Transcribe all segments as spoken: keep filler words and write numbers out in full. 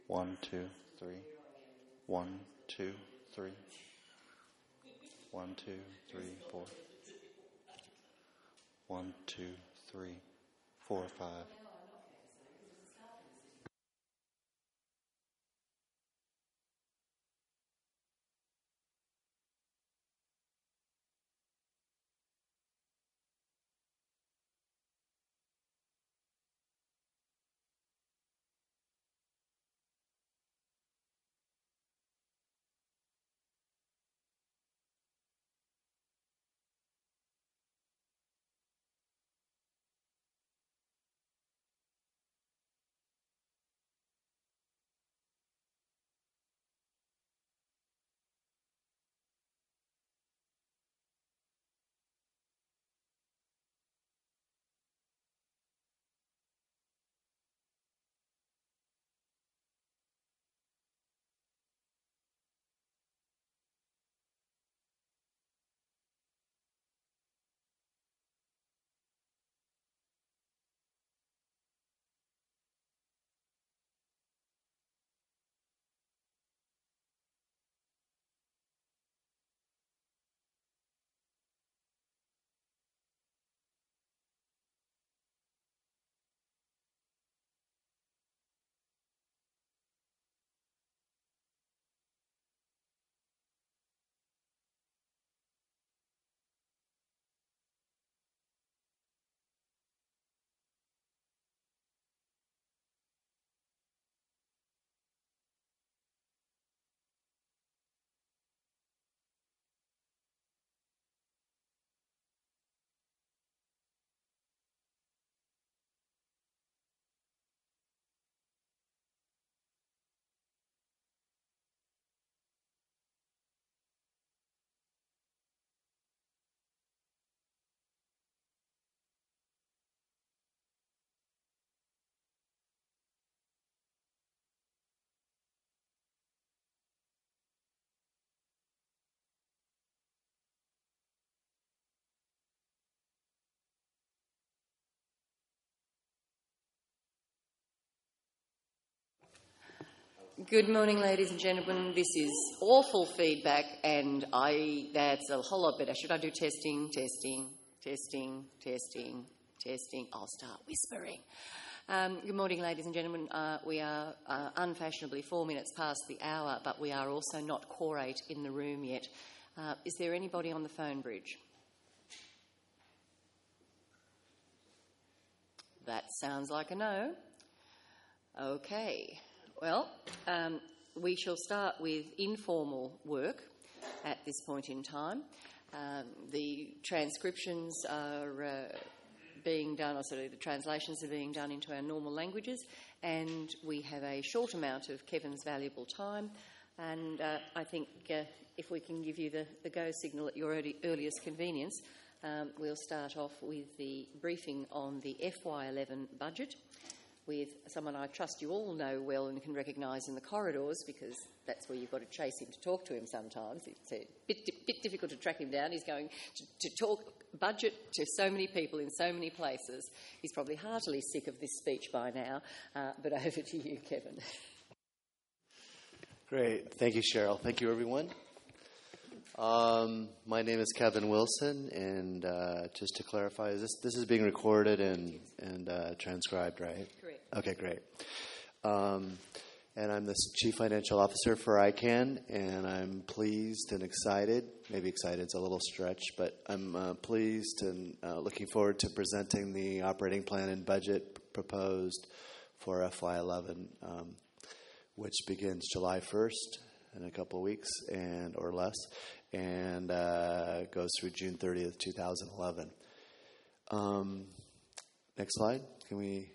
One, two, three. One, two, three. One, two, three, four. One, two, three, four, five. Good morning, ladies and gentlemen. This is awful feedback, and I that's a whole lot better. Should I do testing, testing, testing, testing, testing? I'll start whispering. Um, good morning, ladies and gentlemen. Uh, we are uh, unfashionably four minutes past the hour, but we are also not quorate in the room yet. Uh, is there anybody on the phone bridge? That sounds like a no. Okay. Well, um, we shall start with informal work at this point in time. Um, the transcriptions are uh, being done, or sorry, the translations are being done into our normal languages, and we have a short amount of Kevin's valuable time. And uh, I think uh, if we can give you the, the go signal at your early, earliest convenience, um, we'll start off with the briefing on the F Y eleven budget, with someone I trust you all know well and can recognise in the corridors, because that's where you've got to chase him to talk to him sometimes. It's a bit, bit difficult to track him down. He's going to, to talk budget to so many people in so many places. He's probably heartily sick of this speech by now, uh, but over to you, Kevin. Great. Thank you, Cheryl. Thank you, everyone. Um, my name is Kevin Wilson, and uh, just to clarify, is this this is being recorded and and uh, transcribed, right? Correct. Okay, great. Um, and I'm the Chief Financial Officer for I CANN, and I'm pleased and excited. Maybe excited is a little stretch, but I'm uh, pleased and uh, looking forward to presenting the operating plan and budget proposed for F Y eleven, um, which begins July first in a couple of weeks and or less, and uh, goes through June thirtieth, twenty eleven. Um, next slide. Can we?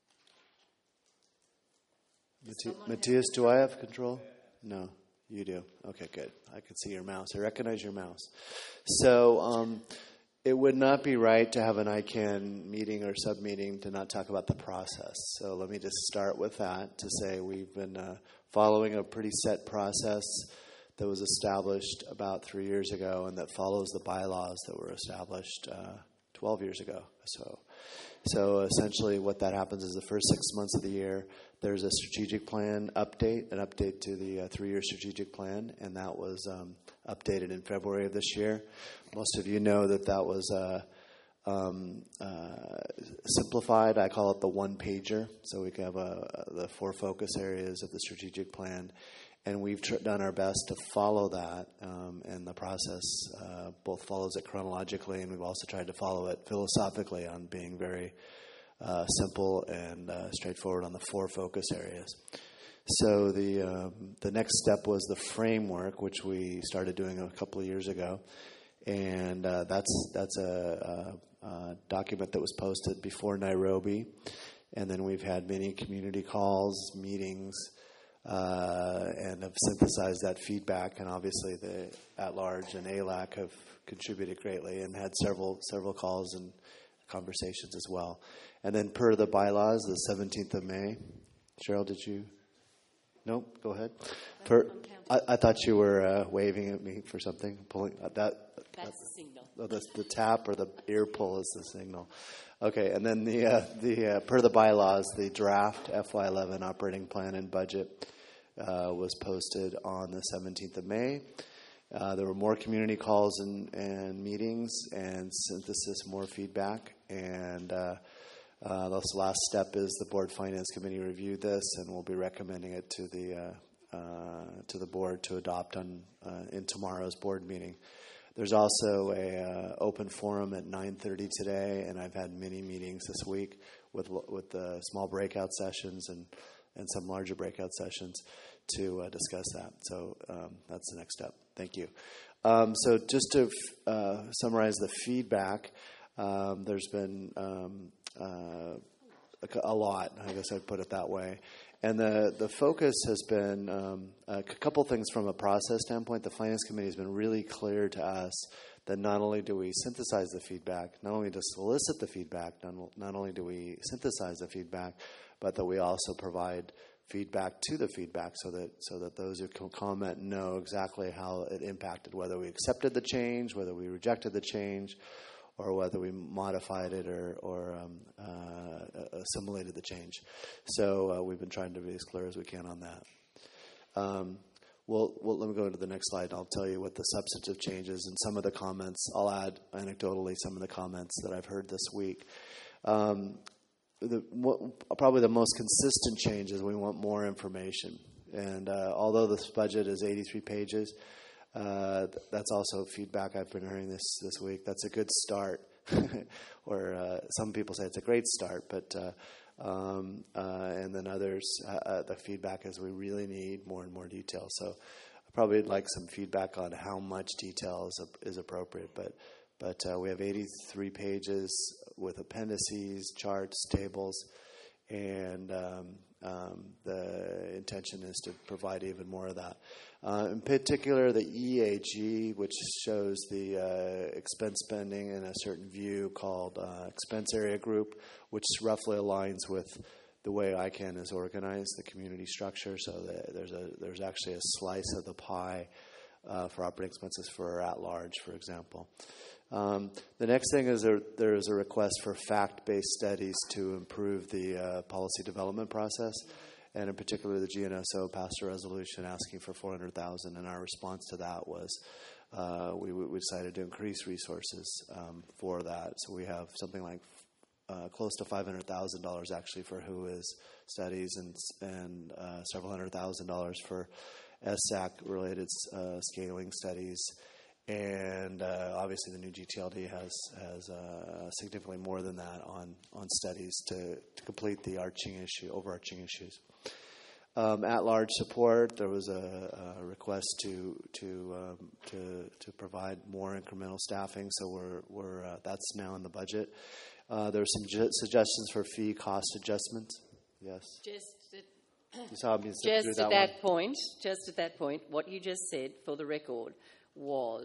Mati- Matthias, do I have control? No, you do. Okay, good. I can see your mouse. I recognize your mouse. So um, it would not be right to have an I CANN meeting or sub-meeting to not talk about the process. So let me just start with that to say we've been uh, following a pretty set process that was established about three years ago and that follows the bylaws that were established uh, twelve years ago. So, so essentially what that happens is the first six months of the year, there's a strategic plan update, an update to the uh, three-year strategic plan, and that was um, updated in February of this year. Most of you know that that was uh, um, uh, simplified. I call it the one-pager, so we can have a, the four focus areas of the strategic plan. And we've tr- done our best to follow that, um, and the process uh, both follows it chronologically, and we've also tried to follow it philosophically on being very uh, simple and uh, straightforward on the four focus areas. So the um, the next step was the framework, which we started doing a couple of years ago, and uh, that's that's a, a, a document that was posted before Nairobi, and then we've had many community calls, meetings. Uh, and have synthesized that feedback, and obviously the at-large and A L A C have contributed greatly and had several several calls and conversations as well. And then per the bylaws, the seventeenth of May. Cheryl, did you? Nope, go ahead. Per, I, I thought you were uh, waving at me for something. Pulling uh, that. That's the signal. Oh, the, the tap or the ear pull is the signal. Okay, and then the uh, the uh, per the bylaws, the draft F Y eleven operating plan and budget uh, was posted on the seventeenth of May. Uh, there were more community calls and, and meetings and synthesis, more feedback, and uh, uh, this last step is the board finance committee reviewed this, and we'll be recommending it to the uh, uh, to the board to adopt on uh, in tomorrow's board meeting. There's also a uh, open forum at nine thirty today, and I've had many meetings this week with with uh, small breakout sessions and, and some larger breakout sessions to uh, discuss that. So um, that's the next step. Thank you. Um, so just to uh, summarize the feedback, um, there's been um, uh, a, a lot, I guess I'd put it that way. And the, the focus has been um, a couple things from a process standpoint. The Finance Committee has been really clear to us that not only do we synthesize the feedback, not only to solicit the feedback, not, not only do we synthesize the feedback, but that we also provide feedback to the feedback so that so that those who can comment know exactly how it impacted, whether we accepted the change, whether we rejected the change, or whether we modified it or, or um, uh, assimilated the change. So uh, we've been trying to be as clear as we can on that. Um, well, well, let me go to the next slide. I'll tell you what the substantive changes and some of the comments. I'll add anecdotally some of the comments that I've heard this week. Um, the, what, probably the most consistent change is we want more information. And uh, although this budget is eighty-three pages, Uh, that's also feedback I've been hearing this, this week. That's a good start. or uh, some people say it's a great start, but uh, um, uh, and then others, uh, uh, the feedback is we really need more and more detail. So I probably would like some feedback on how much detail is, is appropriate. But but uh, we have eighty-three pages with appendices, charts, tables, and um, um, the intention is to provide even more of that. Uh, in particular, the E A G, which shows the uh, expense spending in a certain view called uh, expense area group, which roughly aligns with the way I CAN is organized, the community structure. So the, there's a there's actually a slice of the pie uh, for operating expenses for at-large, for example. Um, the next thing is there, there is a request for fact-based studies to improve the uh, policy development process. And in particular, the G N S O passed a resolution asking for four hundred thousand dollars, and our response to that was uh, we, we decided to increase resources um, for that. So we have something like uh, close to five hundred thousand dollars actually for W H O I S studies and, and uh, several hundred thousand dollars for S A C-related uh, scaling studies. And uh, obviously the new G T L D has has uh, significantly more than that on, on studies to, to complete the arching issue, overarching issues. Um, at-large support, there was a, a request to to um, to to provide more incremental staffing, so we're we're uh, that's now in the budget. Uh, there are some ju- suggestions for fee cost adjustments. Yes. Just at, you saw me just through at that, that one? point, just at that point, what you just said, for the record, was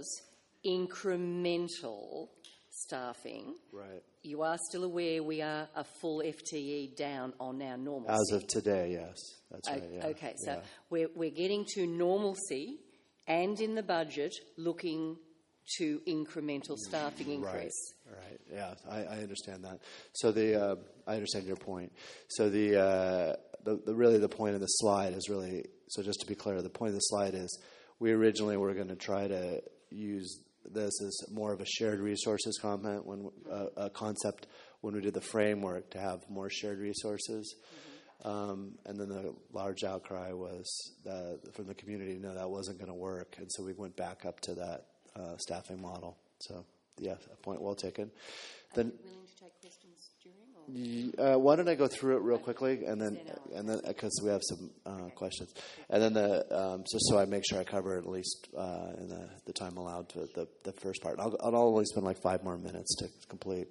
incremental staffing. Right. You are still aware we are a full F T E down on our normalcy. As of today, yes. That's right. Okay, yeah. okay, so yeah. we're, we're getting to normalcy and in the budget looking to incremental staffing increase. Right, right. Yeah, I, I understand that. So the uh, I understand your point. So the, uh, the the really the point of the slide is really, so just to be clear, the point of the slide is we originally were going to try to use this as more of a shared resources comment when uh, a concept when we did the framework to have more shared resources. Mm-hmm. Um, and then the large outcry was uh, from the community, no, that wasn't going to work. And so we went back up to that uh, staffing model. So, yeah, a point well taken. Are then, you willing to take questions during? Or? Uh, why don't I go through it real quickly, and then and then because we have some uh, questions, and then the um, just so I make sure I cover at least uh, in the, the time allowed to the the first part. I'll, I'll only spend like five more minutes to complete.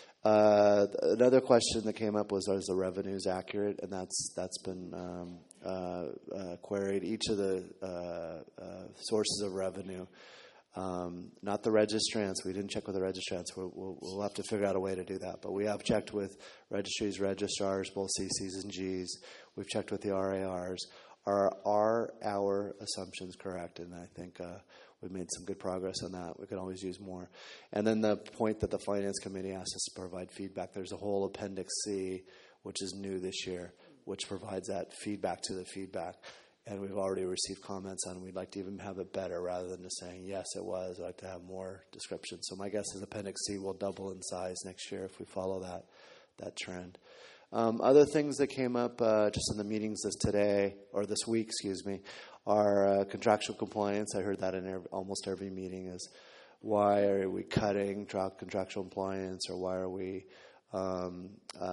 Uh, another question that came up was, are the revenues accurate? And that's that's been um, uh, uh, queried. Each of the uh, uh, sources of revenue, um, not the registrants. We didn't check with the registrants. We'll, we'll, we'll have to figure out a way to do that. But we have checked with registries, registrars, both C Cs and Gs. We've checked with the R A Rs. Are, are our assumptions correct? And I think uh, we've made some good progress on that. We could always use more. And then the point that the Finance Committee asked us to provide feedback, there's a whole Appendix C, which is new this year, which provides that feedback to the feedback. And we've already received comments on it. We'd like to even have it better rather than just saying, yes, it was. I'd like to have more description. So my guess is Appendix C will double in size next year if we follow that that trend. Um, other things that came up uh, just in the meetings this today, or this week, excuse me, are uh, contractual compliance. I heard that in every, almost every meeting is, why are we cutting tra- contractual compliance, or why are we um,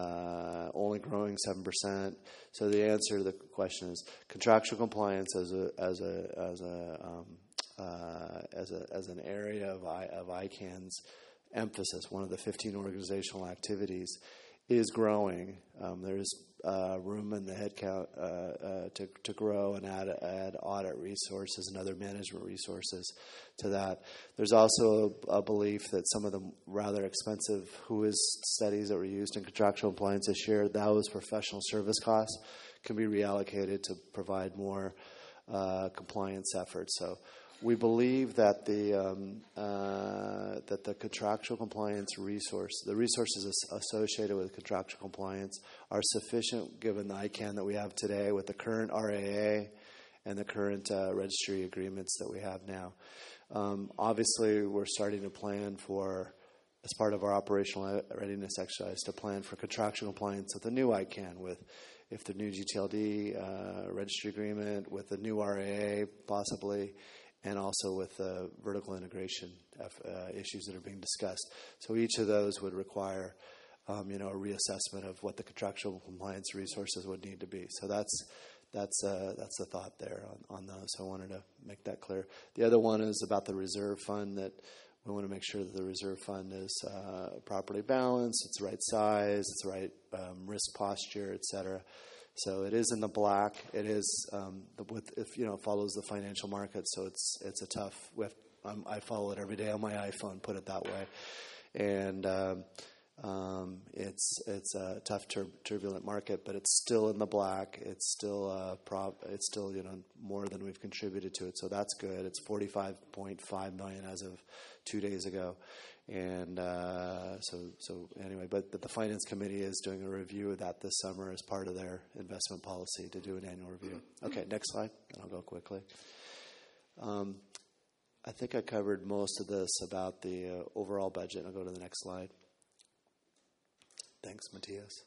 uh, only growing seven percent? So the answer to the question is contractual compliance as a as a as a um, uh, as a as an area of I, of I CAN's emphasis. One of the fifteen organizational activities is growing. Um, there's uh, room in the headcount uh, uh, to to grow and add add audit resources and other management resources to that. There's also a, a belief that some of the rather expensive W H O I S studies that were used in contractual compliance this year, those professional service costs can be reallocated to provide more uh, compliance efforts. So we believe that the um, uh, that the contractual compliance resource, the resources associated with contractual compliance, are sufficient given the I CAN that we have today with the current R A A and the current uh, registry agreements that we have now. Um, obviously, we're starting to plan for, as part of our operational readiness exercise, to plan for contractual compliance with the new I CAN, with if the new G T L D uh, registry agreement, with the new R A A possibly, and also with uh, vertical integration uh, issues that are being discussed. So each of those would require, um, you know, a reassessment of what the contractual compliance resources would need to be. So that's that's uh, that's the thought there on, on those. So I wanted to make that clear. The other one is about the reserve fund, that we want to make sure that the reserve fund is uh, properly balanced, it's the right size, it's the right um, risk posture, et cetera. So it is in the black. It is um, with if you know follows the financial market. So it's it's a tough. We have, um, I follow it every day on my iPhone. Put it that way, and um, um, it's it's a tough tur- turbulent market, but it's still in the black. It's still uh, prop. It's still you know more than we've contributed to it. So that's good. It's forty-five point five million as of two days ago. And uh, so, so anyway, but, but the Finance Committee is doing a review of that this summer as part of their investment policy to do an annual review. Okay, next slide, and I'll go quickly. Um, I think I covered most of this about the uh, overall budget. I'll go to the next slide. Thanks, Matthias.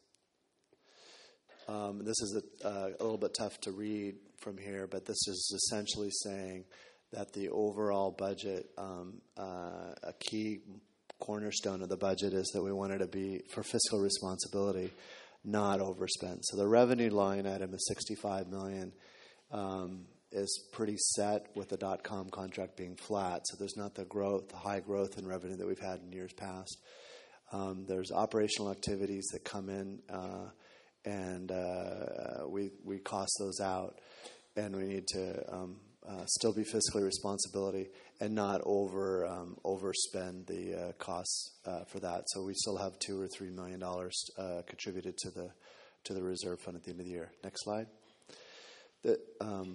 Um, this is a, uh, a little bit tough to read from here, but this is essentially saying that the overall budget, um, uh, a key cornerstone of the budget is that we want it to be, for fiscal responsibility, not overspent. So the revenue line item is sixty-five million dollars, um, is pretty set with the dot-com contract being flat. So there's not the growth, the high growth in revenue that we've had in years past. Um, there's operational activities that come in, uh, and uh, we we cost those out, and we need to um, Uh, still be fiscally responsibility and not over um, overspend the uh, costs uh, for that. So we still have two or three million dollars uh, contributed to the to the reserve fund at the end of the year. Next slide. The, um,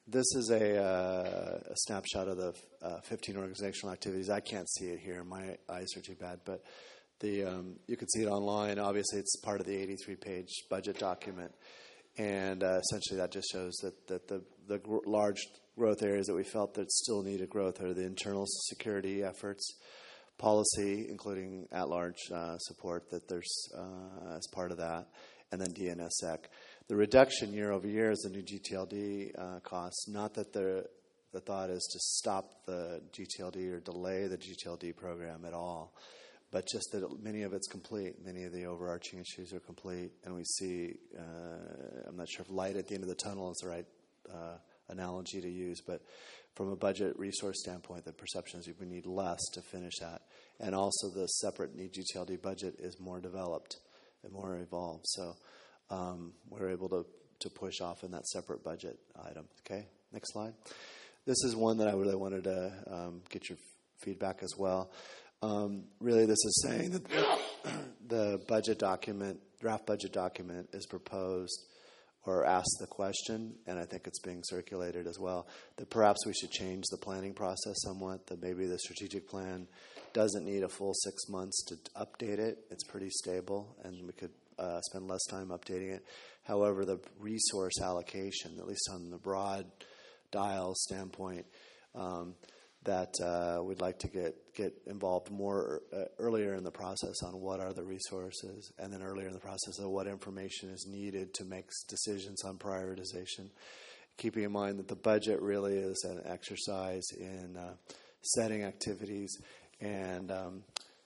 this is a, uh, a snapshot of the uh, fifteen organizational activities. I can't see it here. My eyes are too bad. But the um, you can see it online. Obviously, it's part of the eighty-three page budget document. And uh, essentially that just shows that, that the, the gr- large growth areas that we felt that still needed growth are the internal security efforts, policy, including at-large uh, support that there's uh, as part of that, and then D N S S E C. The reduction year over year is the new G T L D uh, costs. Not that the the thought is to stop the G T L D or delay the G T L D program at all, but just that many of it's complete. Many of the overarching issues are complete, and we see, uh, I'm not sure if light at the end of the tunnel is the right uh, analogy to use, but from a budget resource standpoint, the perception is we need less to finish that. And also the separate G T L D budget is more developed and more evolved. So um, we're able to, to push off in that separate budget item. Okay, next slide. This is one that I really wanted to um, get your feedback as well. Um, really, this is saying that the, the budget document, draft budget document, is proposed or asked the question, and I think it's being circulated as well, that perhaps we should change the planning process somewhat, that maybe the strategic plan doesn't need a full six months to update it. It's pretty stable, and we could uh, spend less time updating it. However, the resource allocation, at least on the broad dial standpoint, um, that uh, we'd like to get, get involved more uh, earlier in the process on what are the resources, and then earlier in the process of what information is needed to make decisions on prioritization, keeping in mind that the budget really is an exercise in uh, setting activities and um,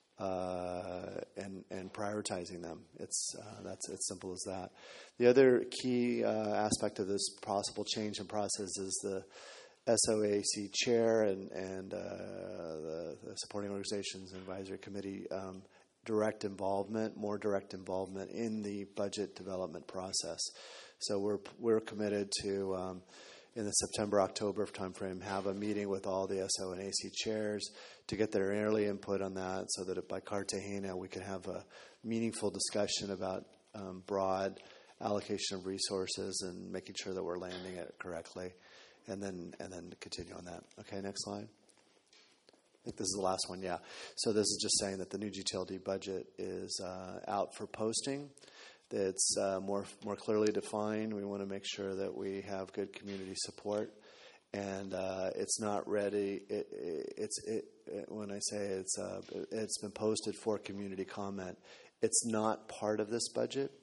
uh, and and prioritizing them. It's uh, that's as simple as that. The other key uh, aspect of this possible change in process is the S O A C chair and, and uh, the, the supporting organizations and advisory committee um, direct involvement, more direct involvement in the budget development process. So we're we're committed to, um, in the September October timeframe, have a meeting with all the S O and A C chairs to get their early input on that, so that by Cartagena we can have a meaningful discussion about um, broad allocation of resources and making sure that we're landing it correctly. And then and then continue on that. Okay, next slide. I think this is the last one, yeah. So this is just saying that the new G T L D budget is uh, out for posting. It's uh, more more clearly defined. We want to make sure that we have good community support. And uh, it's not ready. It, it, it's it, it, when I say it's uh, it's been posted for community comment, it's not part of this budget.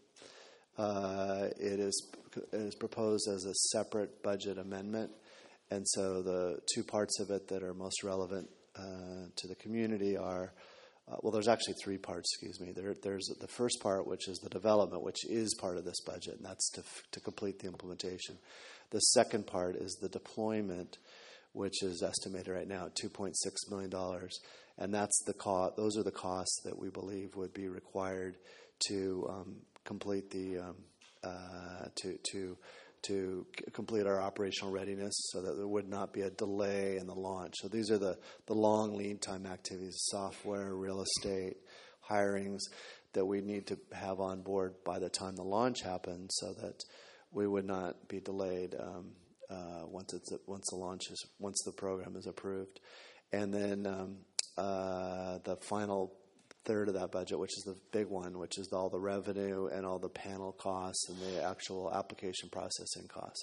Uh, it is it is proposed as a separate budget amendment, and so the two parts of it that are most relevant uh, to the community are, uh, well, there's actually three parts. Excuse me. There, there's the first part, which is the development, which is part of this budget, and that's to to complete the implementation. The second part is the deployment, which is estimated right now at two point six million dollars, and that's the cost. Those are the costs that we believe would be required to um, complete the um, uh, to to to c- complete our operational readiness, so that there would not be a delay in the launch. So these are the the long lead time activities: software, real estate, hirings that we need to have on board by the time the launch happens, so that we would not be delayed um, uh, once it's once the launch is once the program is approved, and then um, uh, the final third of that budget, which is the big one, which is all the revenue and all the panel costs and the actual application processing costs.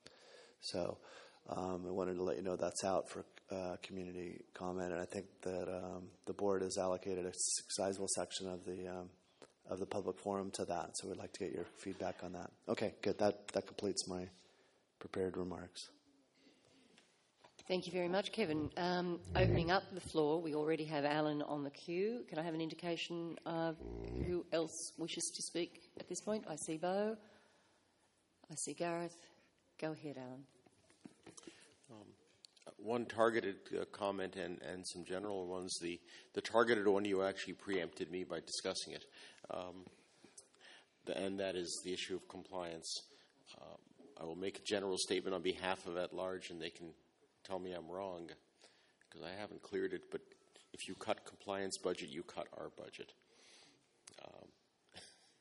So um, I wanted to let you know that's out for uh, community comment, and I think that um, the board has allocated a sizable section of the um, of the public forum to that. So we'd like to get your feedback on that. Okay, good. That that completes my prepared remarks. Thank you very much, Kevin. Um, opening up the floor, we already have Alan on the queue. Can I have an indication of who else wishes to speak at this point? I see Bo. I see Gareth. Go ahead, Alan. Um, one targeted uh, comment and, and some general ones. The, the targeted one, you actually preempted me by discussing it, um, the, and that is the issue of compliance. Uh, I will make a general statement on behalf of at-large, and they can tell me I'm wrong, because I haven't cleared it, but if you cut compliance budget, you cut our budget. Um,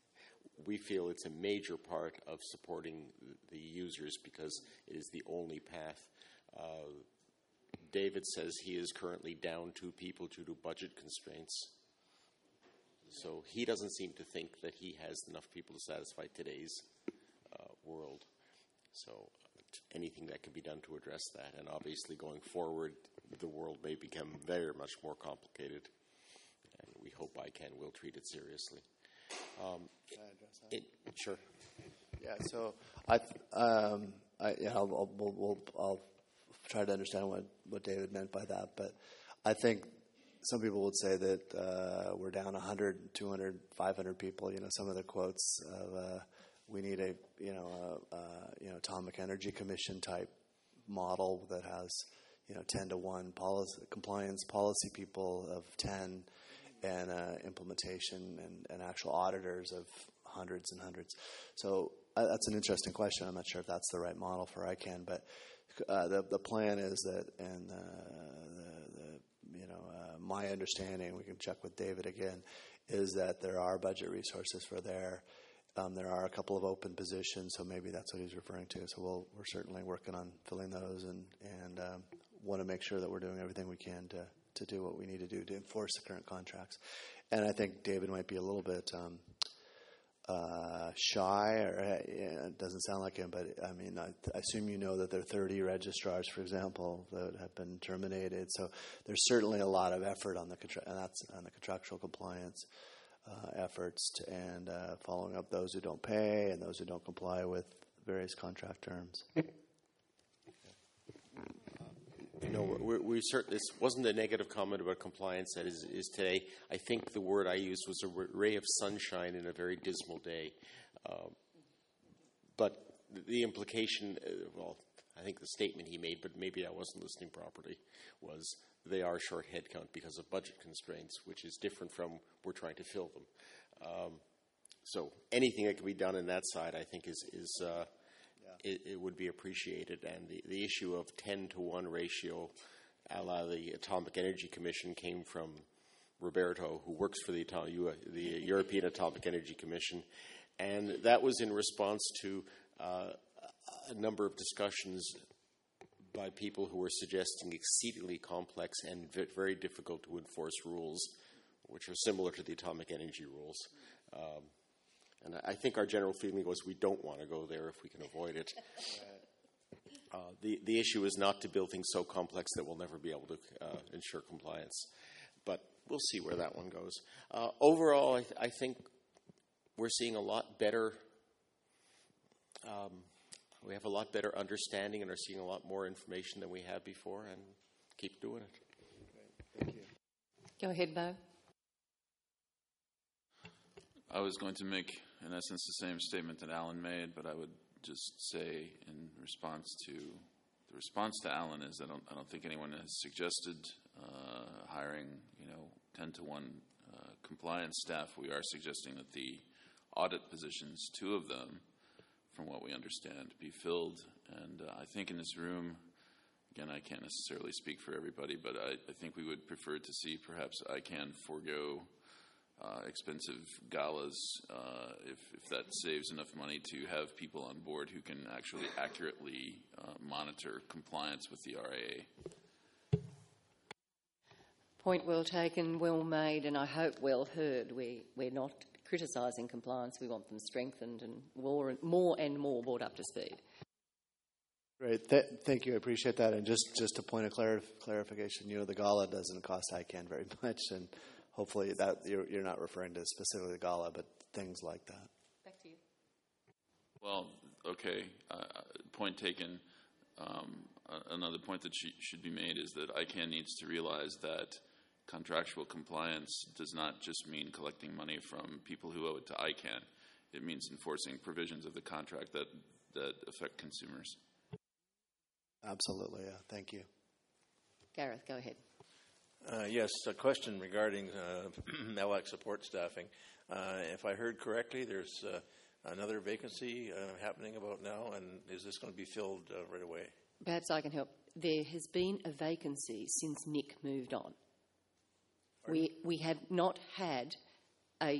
we feel it's a major part of supporting the users because it is the only path. Uh, David says he is currently down two people due to budget constraints. So he doesn't seem to think that he has enough people to satisfy today's uh, world. So anything that can be done to address that. And obviously going forward, the world may become very much more complicated. And we hope I C A N will treat it seriously. Um, Can I address that? it, sure. Yeah, so I, um, I yeah, I'll, I'll, we'll, we'll, I'll try to understand what, what David meant by that. But I think some people would say that uh, we're down one hundred, two hundred, five hundred people. You know, some of the quotes of uh, we need a you know a, a you know Atomic Energy Commission type model that has you know ten to one policy compliance policy people of ten. And uh, implementation and, and actual auditors of hundreds and hundreds. So uh, that's an interesting question. I'm not sure if that's the right model for I C A N, but uh, the the plan is that, and uh, the, the you know uh, my understanding, we can check with David again, is that there are budget resources for there. Um, there are a couple of open positions, so maybe that's what he's referring to. So we'll, we're certainly working on filling those, and and um, want to make sure that we're doing everything we can to. to do what we need to do to enforce the current contracts. And I think David might be a little bit um, uh, shy, or uh, yeah, it doesn't sound like him, but I mean, I, I assume you know that there are thirty registrars, for example, that have been terminated. So there's certainly a lot of effort on the contra- and that's on the contractual compliance uh, efforts to, and uh, following up those who don't pay and those who don't comply with various contract terms. You know, we, we certain, this wasn't a negative comment about compliance that is, is today. I think the word I used was a ray of sunshine in a very dismal day. Uh, but the implication, uh, well, I think the statement he made, but maybe I wasn't listening properly, was they are short headcount because of budget constraints, which is different from we're trying to fill them. Um, so anything that can be done in that side, I think, is is. Uh, It, it would be appreciated, and the, the issue of ten to one ratio, a la the Atomic Energy Commission, came from Roberto, who works for the, the European Atomic Energy Commission, and that was in response to uh, a number of discussions by people who were suggesting exceedingly complex and very difficult to enforce rules, which are similar to the atomic energy rules. Um, And I think our general feeling was we don't want to go there if we can avoid it. Uh, the, the issue is not to build things so complex that we'll never be able to uh, ensure compliance. But we'll see where that one goes. Uh, overall, I, th- I think we're seeing a lot better, um, we have a lot better understanding and are seeing a lot more information than we had before, and keep doing it. Thank you. Go ahead, Bo. I was going to make, in essence, the same statement that Alan made, but I would just say in response to, the response to Alan is I don't, I don't think anyone has suggested uh, hiring, you know, ten to one uh, compliance staff. We are suggesting that the audit positions, two of them, from what we understand, be filled. And uh, I think in this room, again, I can't necessarily speak for everybody, but I, I think we would prefer to see perhaps I C A N forego Uh, expensive galas uh, if, if that saves enough money to have people on board who can actually accurately uh, monitor compliance with the R A A. Point well taken, well made, and I hope well heard. We, we're not criticising compliance. We want them strengthened and more, more and more brought up to speed. Great. Th- thank you. I appreciate that. And just, just a point of clarif- clarification, you know, the gala doesn't cost I C A N very much, and hopefully that you're, you're not referring to specifically the gala, but things like that. Back to you. Well, okay, uh, point taken. Um, another point that sh- should be made is that I C A N needs to realize that contractual compliance does not just mean collecting money from people who owe it to I C A N. It means enforcing provisions of the contract that, that affect consumers. Absolutely, yeah. Thank you. Gareth, go ahead. Uh, yes, a question regarding uh, L A C support staffing. Uh, if I heard correctly, there's uh, another vacancy uh, happening about now, and is this going to be filled uh, right away? Perhaps I can help. There has been a vacancy since Nick moved on. We we have not had a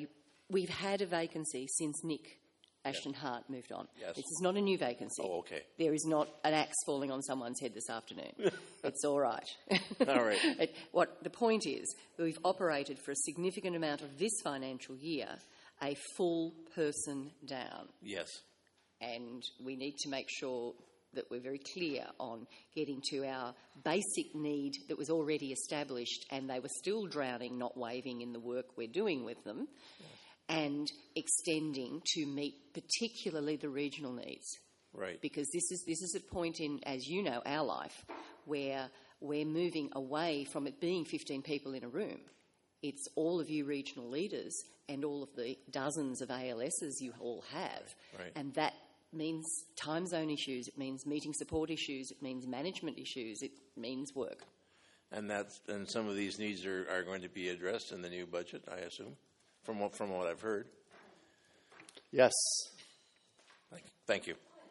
we've had a vacancy since Nick Ashton Hart moved on. Yes. This is not a new vacancy. Oh, okay. There is not an axe falling on someone's head this afternoon. It's all right. All right. It, what the point is, we've operated for a significant amount of this financial year a full person down. Yes. And we need to make sure that we're very clear on getting to our basic need that was already established, and they were still drowning, not waving in the work we're doing with them, yes. and extending to meet particularly the regional needs. Right. Because this is this is a point in, as you know, our life where we're moving away from it being fifteen people in a room. It's all of you regional leaders and all of the dozens of A L Ss you all have. Right. And that means time zone issues, it means meeting support issues, it means management issues, it means work. And that's and some of these needs are, are going to be addressed in the new budget, I assume, from what, from what I've heard. Yes. Thank you.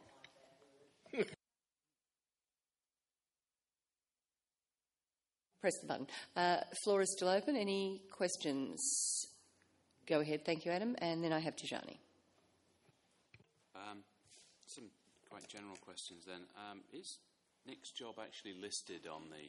Press the button. Uh, floor is still open. Any questions? Go ahead. Thank you, Adam. And then I have Tijani. Um, some quite general questions then. Um, is Nick's job actually listed on the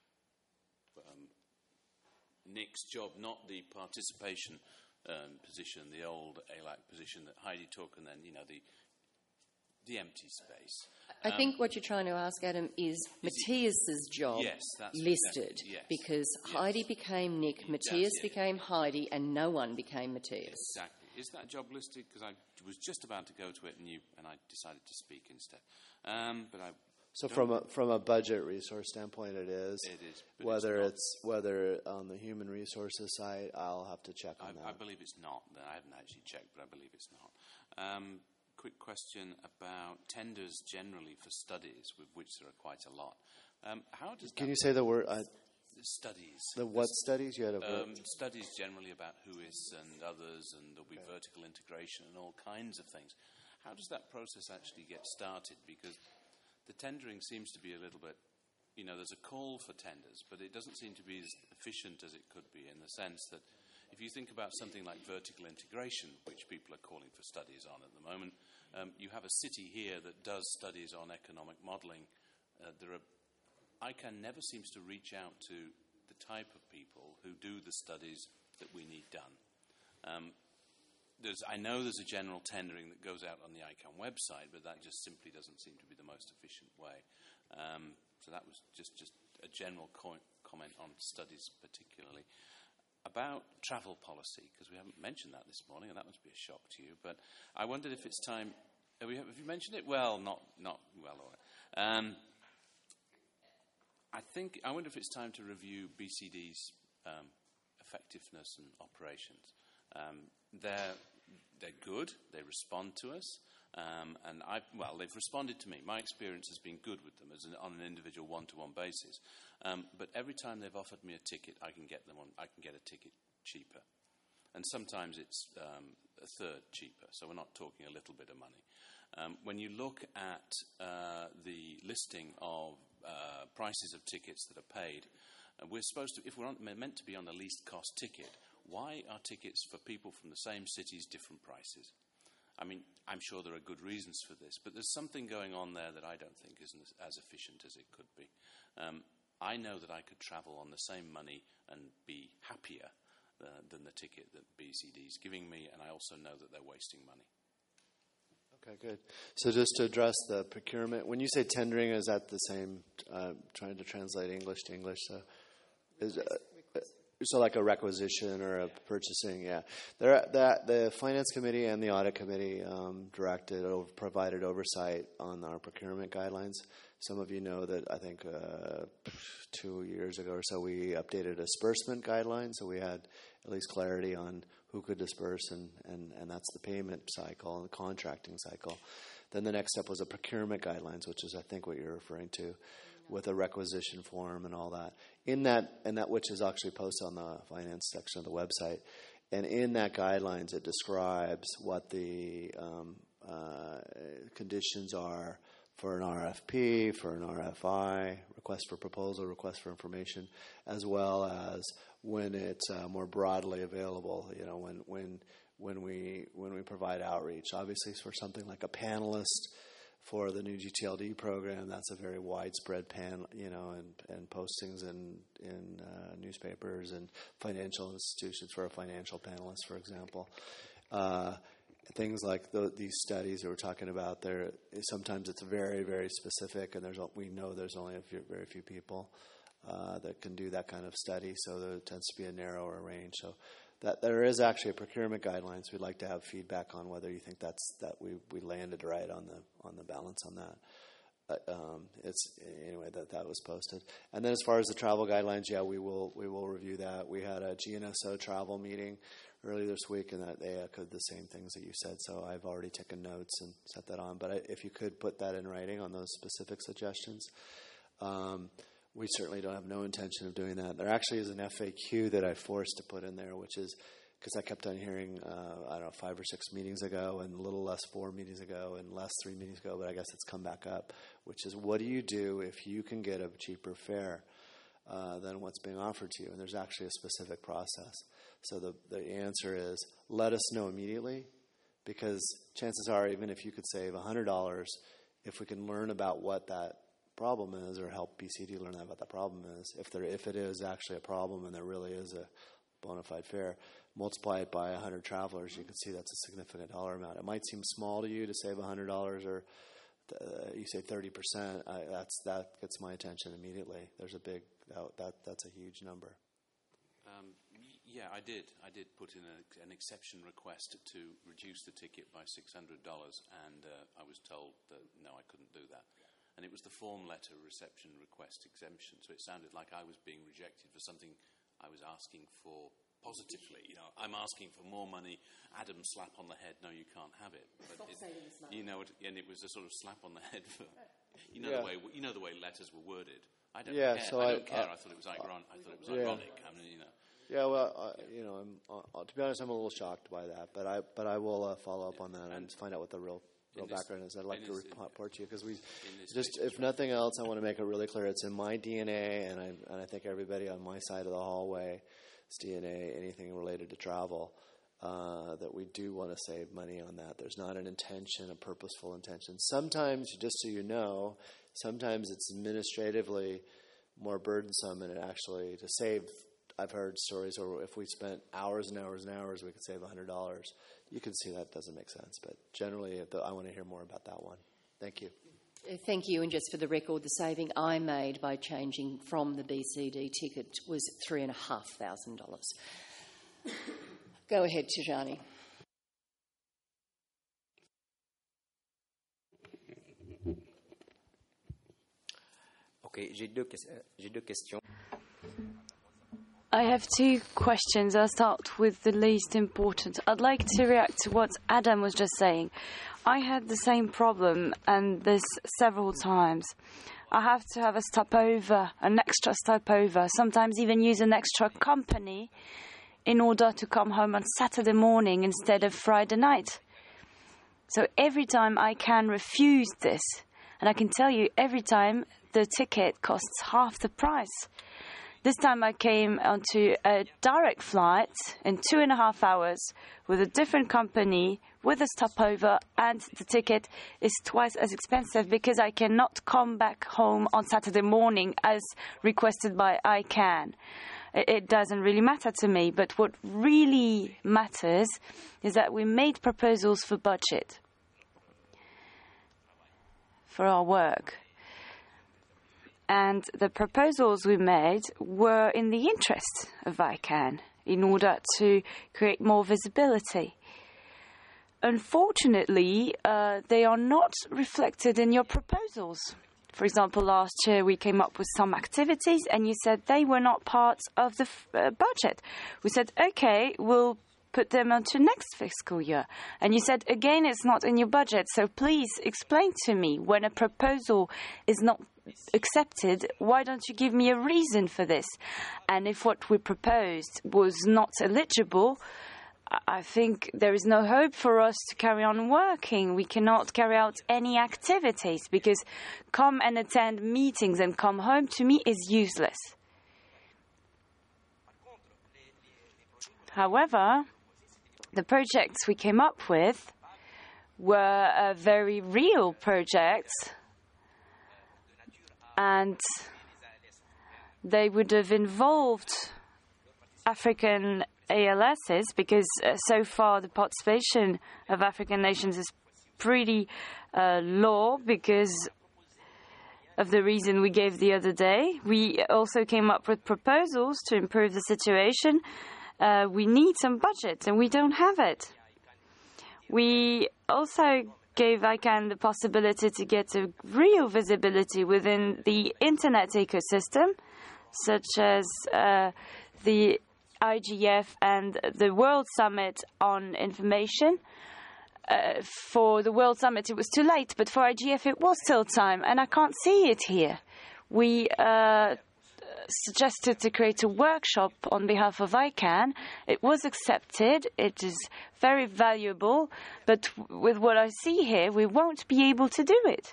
um, Nick's job, not the participation um, position, the old A L A C position that Heidi took, and then, you know, the the empty space? I um, think what you're trying to ask, Adam, is, is Matthias's job yes, that's listed. Yes, because yes. Heidi became Nick, It Matthias does, yeah. became Heidi, and no one became Matthias. Exactly. Is that job listed? Because I was just about to go to it, and you and I decided to speak instead. Um, but I. So from a, from a budget resource standpoint, it is. It is. But Whether it's, it's whether on the human resources side, I'll have to check on I, that. I believe it's not. I haven't actually checked, but I believe it's not. Um, quick question about tenders generally for studies, with which there are quite a lot. Um, how does Can that you say the word? Uh, studies? the what studies? You had a Um, word. studies generally about WHOIS and others, and there'll be Okay. vertical integration and all kinds of things. How does that process actually get started? Because the tendering seems to be a little bit, you know, there's a call for tenders, but it doesn't seem to be as efficient as it could be, in the sense that if you think about something like vertical integration, which people are calling for studies on at the moment, um, you have a city here that does studies on economic modelling. Uh, there are, I C A N never seems to reach out to the type of people who do the studies that we need done. Um, There's, I know there's a general tendering that goes out on the I C A N website, but that just simply doesn't seem to be the most efficient way. Um, so that was just, just a general co- comment on studies particularly. About travel policy, because we haven't mentioned that this morning, and that must be a shock to you, but I wondered if it's time... Have, we, have you mentioned it? Well, not, not well. All right. Um, I think, I wonder if it's time to review B C D's um, effectiveness and operations. Um, they're they're good. They respond to us, um, and I well, they've responded to me. My experience has been good with them as an, on an individual one-to-one basis. Um, but every time they've offered me a ticket, I can get them on. I can get a ticket cheaper, and sometimes it's um, a third cheaper. So we're not talking a little bit of money. Um, when you look at uh, the listing of uh, prices of tickets that are paid, uh, we're supposed to, if we're on, meant to be on the least cost ticket. Why are tickets for people from the same cities different prices? I mean, I'm sure there are good reasons for this, but there's something going on there that I don't think isn't as efficient as it could be. Um, I know that I could travel on the same money and be happier uh, than the ticket that B C D is giving me, and I also know that they're wasting money. Okay, good. So just to address the procurement, when you say tendering, is that the same, uh, trying to translate English to English? So is, uh, So like a requisition or a purchasing, yeah. There, that the Finance Committee and the Audit Committee um, directed, or provided oversight on our procurement guidelines. Some of you know that I think uh, two years ago or so we updated disbursement guidelines, so we had at least clarity on who could disperse, and, and, and that's the payment cycle and the contracting cycle. Then the next step was a procurement guidelines, which is I think what you're referring to, with a requisition form and all that. In that, and that which is actually posted on the finance section of the website. And in that guidelines, it describes what the um, uh, conditions are for an R F P, for an R F I, request for proposal, request for information, as well as when it's uh, more broadly available. You know, when when when we when we provide outreach. Obviously, for something like a panelist for the new G T L D program, that's a very widespread pan, you know, and, and postings in in uh, newspapers and financial institutions for a financial panelist, for example. Uh, things like the, these studies that we're talking about, there sometimes it's very, very specific, and there's we know there's only a few, very few people uh, that can do that kind of study, so there tends to be a narrower range. So that there is actually a procurement guidelines. We'd like to have feedback on whether you think that's that we, we landed right on the on the balance on that. But, um, it's anyway that that was posted. And then as far as the travel guidelines, yeah, we will we will review that. We had a G N S O travel meeting earlier this week, and that they echoed the same things that you said. So I've already taken notes and set that on. But I, if you could put that in writing on those specific suggestions. Um, We certainly don't have no intention of doing that. There actually is an F A Q that I forced to put in there, which is because I kept on hearing, uh, I don't know, five or six meetings ago and a little less four meetings ago and less three meetings ago, but I guess it's come back up, which is what do you do if you can get a cheaper fare uh, than what's being offered to you? And there's actually a specific process. So the, the answer is let us know immediately, because chances are even if you could save one hundred dollars, if we can learn about what that problem is, or help B C D learn what that problem is, if there if it is actually a problem and there really is a bona fide fare, multiply it by one hundred travelers, you can see that's a significant dollar amount. It might seem small to you to save one hundred dollars, or uh, you say thirty percent. I, that's that gets my attention immediately. There's a big that, that that's a huge number. Um, yeah, I did. I did put in a, an exception request to reduce the ticket by six hundred dollars, and uh, I was told that no, I couldn't do that. And it was the form letter reception request exemption. So it sounded like I was being rejected for something I was asking for positively. You know, I'm asking for more money. Adam, slap on the head. No, you can't have it. But it, you know, it, and it was a sort of slap on the head for, you know, yeah. the way you know the way letters were worded. I don't yeah, care. So I I don't care. Uh, I thought it was ironic. I thought it was yeah. ironic. I mean, you know. Yeah, well, uh, you know, I'm, uh, to be honest, I'm a little shocked by that, but I but I will uh, follow up on that and, and find out what the real. Real this, background is. I'd like to report to you because we just, if nothing else, I want to make it really clear. It's in my D N A, and I and I think everybody on my side of the hallway, it's D N A, anything related to travel, uh, that we do want to save money on that. There's not an intention, a purposeful intention. Sometimes, just so you know, sometimes it's administratively more burdensome, and it actually to save. I've heard stories where if we spent hours and hours and hours, we could save one hundred dollars. You can see that doesn't make sense, but generally, I want to hear more about that one. Thank you. Thank you, and just for the record, the saving I made by changing from the B C D ticket was three and a half thousand dollars. Go ahead, Tijani. Okay, j'ai deux, j'ai deux questions. I have two questions. I'll start with the least important. I'd like to react to what Adam was just saying. I had the same problem, and this several times. I have to have a stopover, an extra stopover, sometimes even use an extra company in order to come home on Saturday morning instead of Friday night. So every time I can refuse this, and I can tell you every time the ticket costs half the price. This time I came onto a direct flight in two and a half hours with a different company, with a stopover, and the ticket is twice as expensive because I cannot come back home on Saturday morning as requested by I C A N. It doesn't really matter to me, but what really matters is that we made proposals for budget for our work. And the proposals we made were in the interest of I C A N in order to create more visibility. Unfortunately, uh, they are not reflected in your proposals. For example, last year we came up with some activities and you said they were not part of the f- uh, budget. We said, okay, we'll put them onto next fiscal year. And you said, again, it's not in your budget. So please explain to me when a proposal is not accepted, why don't you give me a reason for this? And if what we proposed was not eligible, I think there is no hope for us to carry on working. We cannot carry out any activities because come and attend meetings and come home to me is useless. However, the projects we came up with were uh, very real projects, and they would have involved African A L Ss, because uh, so far the participation of African nations is pretty uh, low because of the reason we gave the other day. We also came up with proposals to improve the situation. Uh, we need some budget, and we don't have it. We also gave ICANN the possibility to get a real visibility within the internet ecosystem, such as uh, the I G F and the World Summit on Information. Uh, for the World Summit, it was too late, but for I G F, it was still time, and I can't see it here. We uh, suggested to create a workshop on behalf of ICANN. It was accepted. It is very valuable, but with what I see here, we won't be able to do it.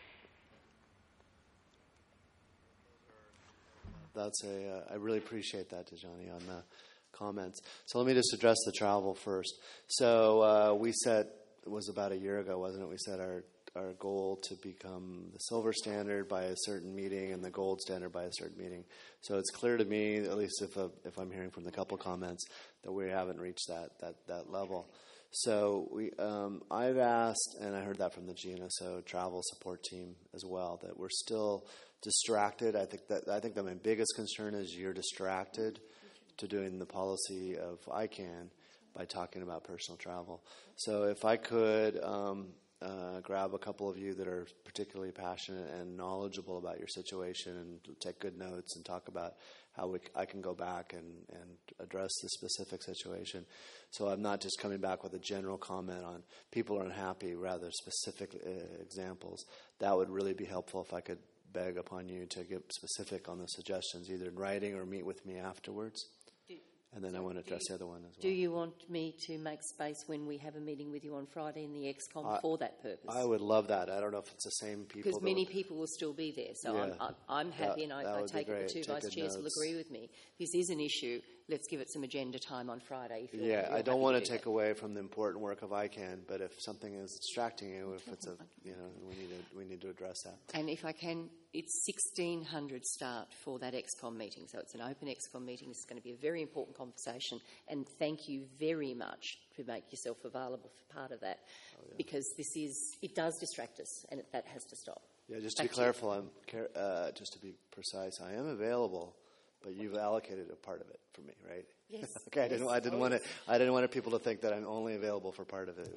That's a. Uh, I really appreciate that, Dejani, on the comments. So let me just address the travel first. So uh, we set, it was about a year ago, wasn't it? We set our, our goal to become the silver standard by a certain meeting and the gold standard by a certain meeting. So it's clear to me, at least if uh, if I'm hearing from the couple comments, that we haven't reached that that, that level. So we, um, I've asked, and I heard that from the G N S O travel support team as well, that we're still distracted. I think that I think that my biggest concern is you're distracted to doing the policy of ICANN by talking about personal travel. So if I could um, uh, grab a couple of you that are particularly passionate and knowledgeable about your situation and take good notes and talk about how we, I can go back and, and address the specific situation. So I'm not just coming back with a general comment on people are unhappy, rather specific uh, examples. That would really be helpful if I could beg upon you to get specific on the suggestions, either in writing or meet with me afterwards. And then I want to address the other one as well. Do you want me to make space when we have a meeting with you on Friday in the X COM I, for that purpose? I would love that. I don't know if it's the same people. Because many would, people will still be there. So yeah, I'm, I'm, I'm happy, that, and I, I take it the two take vice chairs notes. will agree with me. This is an issue. Let's give it some agenda time on Friday. If you're, yeah, you're I don't happy want to to do take that. away from the important work of ICANN, but if something is distracting you, if it's a, you know, we need to we need to address that. And if I can, it's sixteen hundred start for that X COM meeting. So it's an open X COM meeting. It's going to be a very important conversation. And thank you very much for make yourself available for part of that, oh, yeah. because this is, it does distract us, and it, that has to stop. Yeah, just to Back be clariful, I'm, uh, just to be precise, I am available, but you've allocated a part of it for me, right? Yes. Okay, I didn't. I didn't want to. I didn't want people to think that I'm only available for part of it.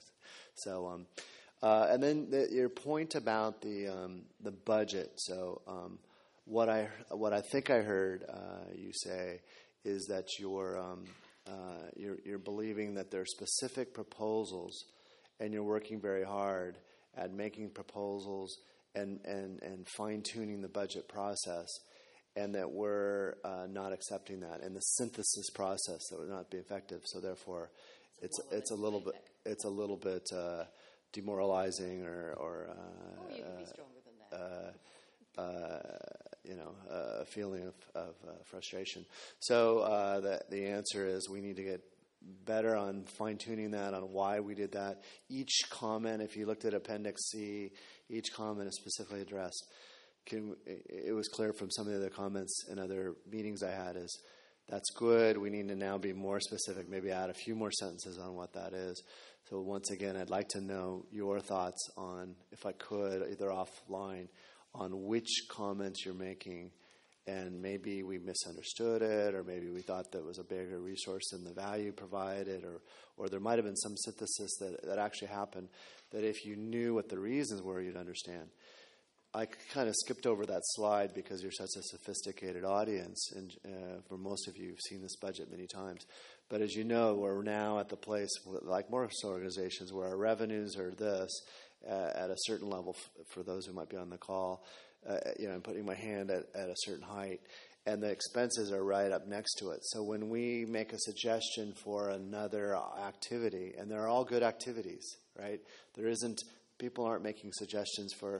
So, um, uh, and then the, your point about the um, the budget. So, um, what I what I think I heard uh, you say is that you're um, uh, you're you're believing that there are specific proposals, and you're working very hard at making proposals and and and fine tuning the budget process. And that we're uh, not accepting that, and the synthesis process that would not be effective. So therefore, it's it's a little bit it's a little bit uh, demoralizing, or or uh, oh, you can be stronger than that. Uh, uh, you know, a feeling of, of uh, frustration. So uh, the the answer is we need to get better on fine tuning that, on why we did that. Each comment, if you looked at Appendix C, each comment is specifically addressed. Can, it was clear from some of the other comments in other meetings I had is that's good. We need to now be more specific, maybe add a few more sentences on what that is. So once again, I'd like to know your thoughts on, if I could, either offline, on which comments you're making, and maybe we misunderstood it, or maybe we thought that was a bigger resource than the value provided, or or there might have been some synthesis that, that actually happened that if you knew what the reasons were, you'd understand. I kind of skipped over that slide because you're such a sophisticated audience, and uh, for most of you, you've seen this budget many times. But as you know, we're now at the place, like most organizations, where our revenues are this uh, at a certain level. F- for those who might be on the call, uh, you know, I'm putting my hand at, at a certain height, and the expenses are right up next to it. So when we make a suggestion for another activity, and they're all good activities, right? There isn't people aren't making suggestions for.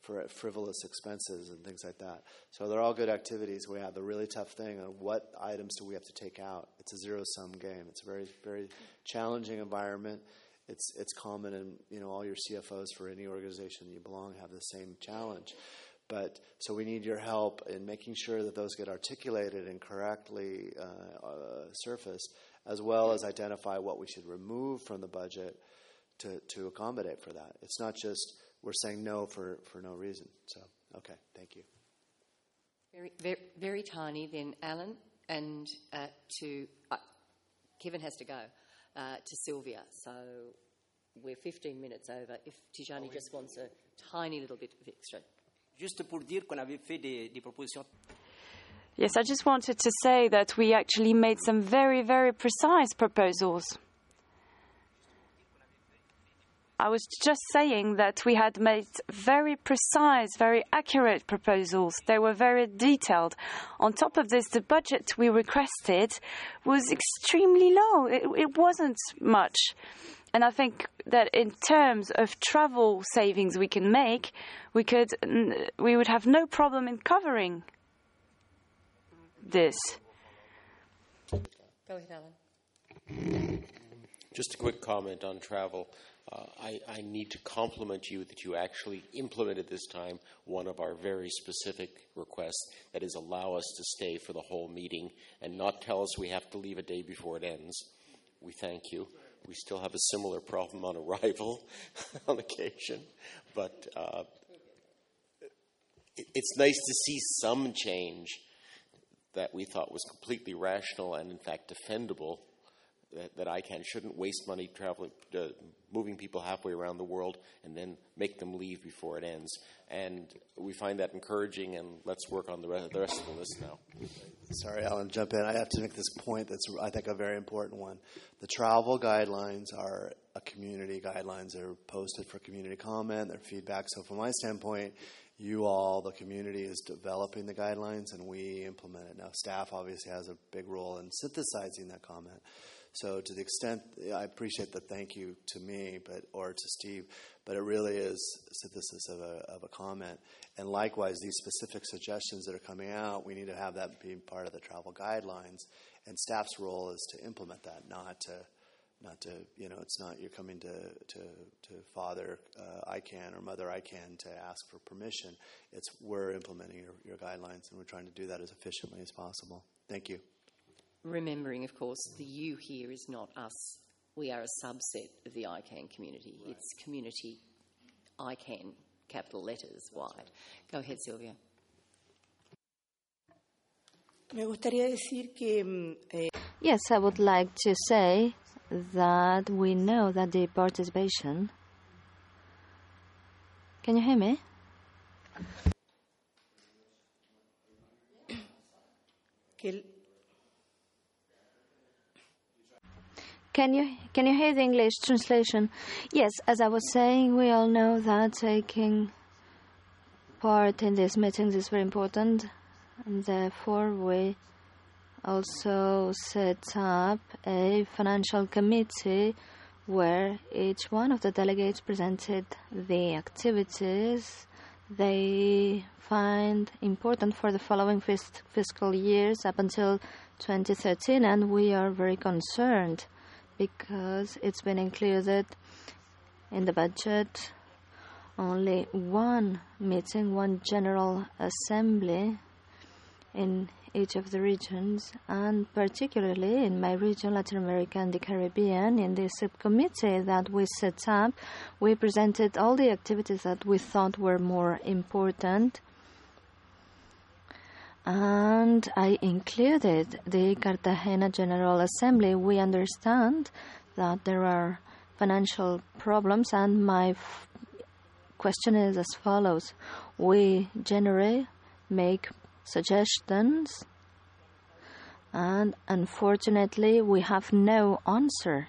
for frivolous expenses and things like that. So they're all good activities. We have the really tough thing of what items do we have to take out. It's a zero-sum game. It's a very, very challenging environment. It's it's common in, you know, all your C F Os for any organization you belong have the same challenge. But so we need your help in making sure that those get articulated and correctly uh, uh, surfaced, as well as identify what we should remove from the budget to, to accommodate for that. It's not just we're saying no for, for no reason. So, okay, thank you. Very, very, very tiny then, Alan, and uh, to uh, Kevin has to go, uh, to Sylvia. So we're fifteen minutes over. If Tijani just wants a tiny little bit of extra. Juste pour dire qu'on avait fait des, des propositions. Yes, I just wanted to say that we actually made some very, very precise proposals. I was just saying that we had made very precise, very accurate proposals. They were very detailed. On top of this, the budget we requested was extremely low. It, it wasn't much. And I think that in terms of travel savings we can make, we could, we would have no problem in covering this. Go ahead, Alan. Just a quick comment on travel. Uh, I, I need to compliment you that you actually implemented this time one of our very specific requests, that is, allow us to stay for the whole meeting and not tell us we have to leave a day before it ends. We thank you. We still have a similar problem on arrival on occasion, but uh, it, it's nice to see some change that we thought was completely rational and, in fact, defendable. That, that I can shouldn't waste money traveling, uh, moving people halfway around the world and then make them leave before it ends. And we find that encouraging, and let's work on the rest, the rest of the list now. Sorry, Alan, jump in. I have to make this point that's, I think, a very important one. The travel guidelines are a community guidelines. They're posted for community comment, their feedback. So from my standpoint, you all, the community, is developing the guidelines, and we implement it. Now, staff obviously has a big role in synthesizing that comment. So to the extent, I appreciate the thank you to me, but or to Steve, but it really is a synthesis of a, of a comment. And likewise, these specific suggestions that are coming out, we need to have that be part of the travel guidelines. And staff's role is to implement that, not to, not to, you know, it's not you're coming to to, to Father uh, I C A N or Mother I C A N to ask for permission. It's we're implementing your, your guidelines, and we're trying to do that as efficiently as possible. Thank you. Remembering, of course, the you here is not us. We are a subset of the I C A N community. Right. It's community I C A N, capital letters, wide. Go ahead, Sylvia. Yes, I would like to say that we know that the participation... Can you hear me? Can you can you hear the English translation? Yes, as I was saying, we all know that taking part in these meetings is very important, and therefore we also set up a financial committee where each one of the delegates presented the activities they find important for the following fis- fiscal years up until twenty thirteen, and we are very concerned because it's been included in the budget only one meeting, one general assembly in each of the regions, and particularly in my region, Latin America and the Caribbean, in the subcommittee that we set up, we presented all the activities that we thought were more important. And I included the Cartagena General Assembly. We understand that there are financial problems, and my f- question is as follows. We generally make suggestions, and unfortunately we have no answer.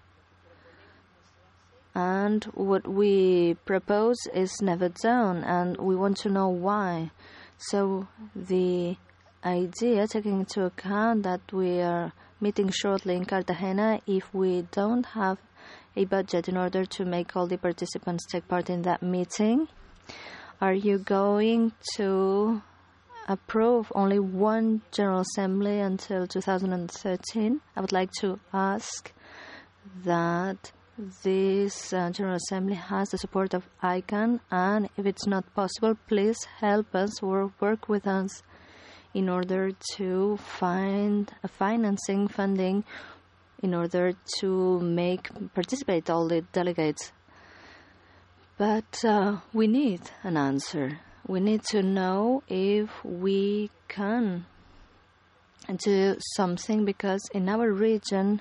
And what we propose is never done, and we want to know why. So the idea, taking into account that we are meeting shortly in Cartagena, if we don't have a budget in order to make all the participants take part in that meeting, are you going to approve only one General Assembly until two thousand thirteen? I would like to ask that this uh, General Assembly has the support of I CANN, and if it's not possible, please help us or work with us in order to find a financing funding in order to make participate all the delegates. But uh, we need an answer. We need to know if we can do something, because in our region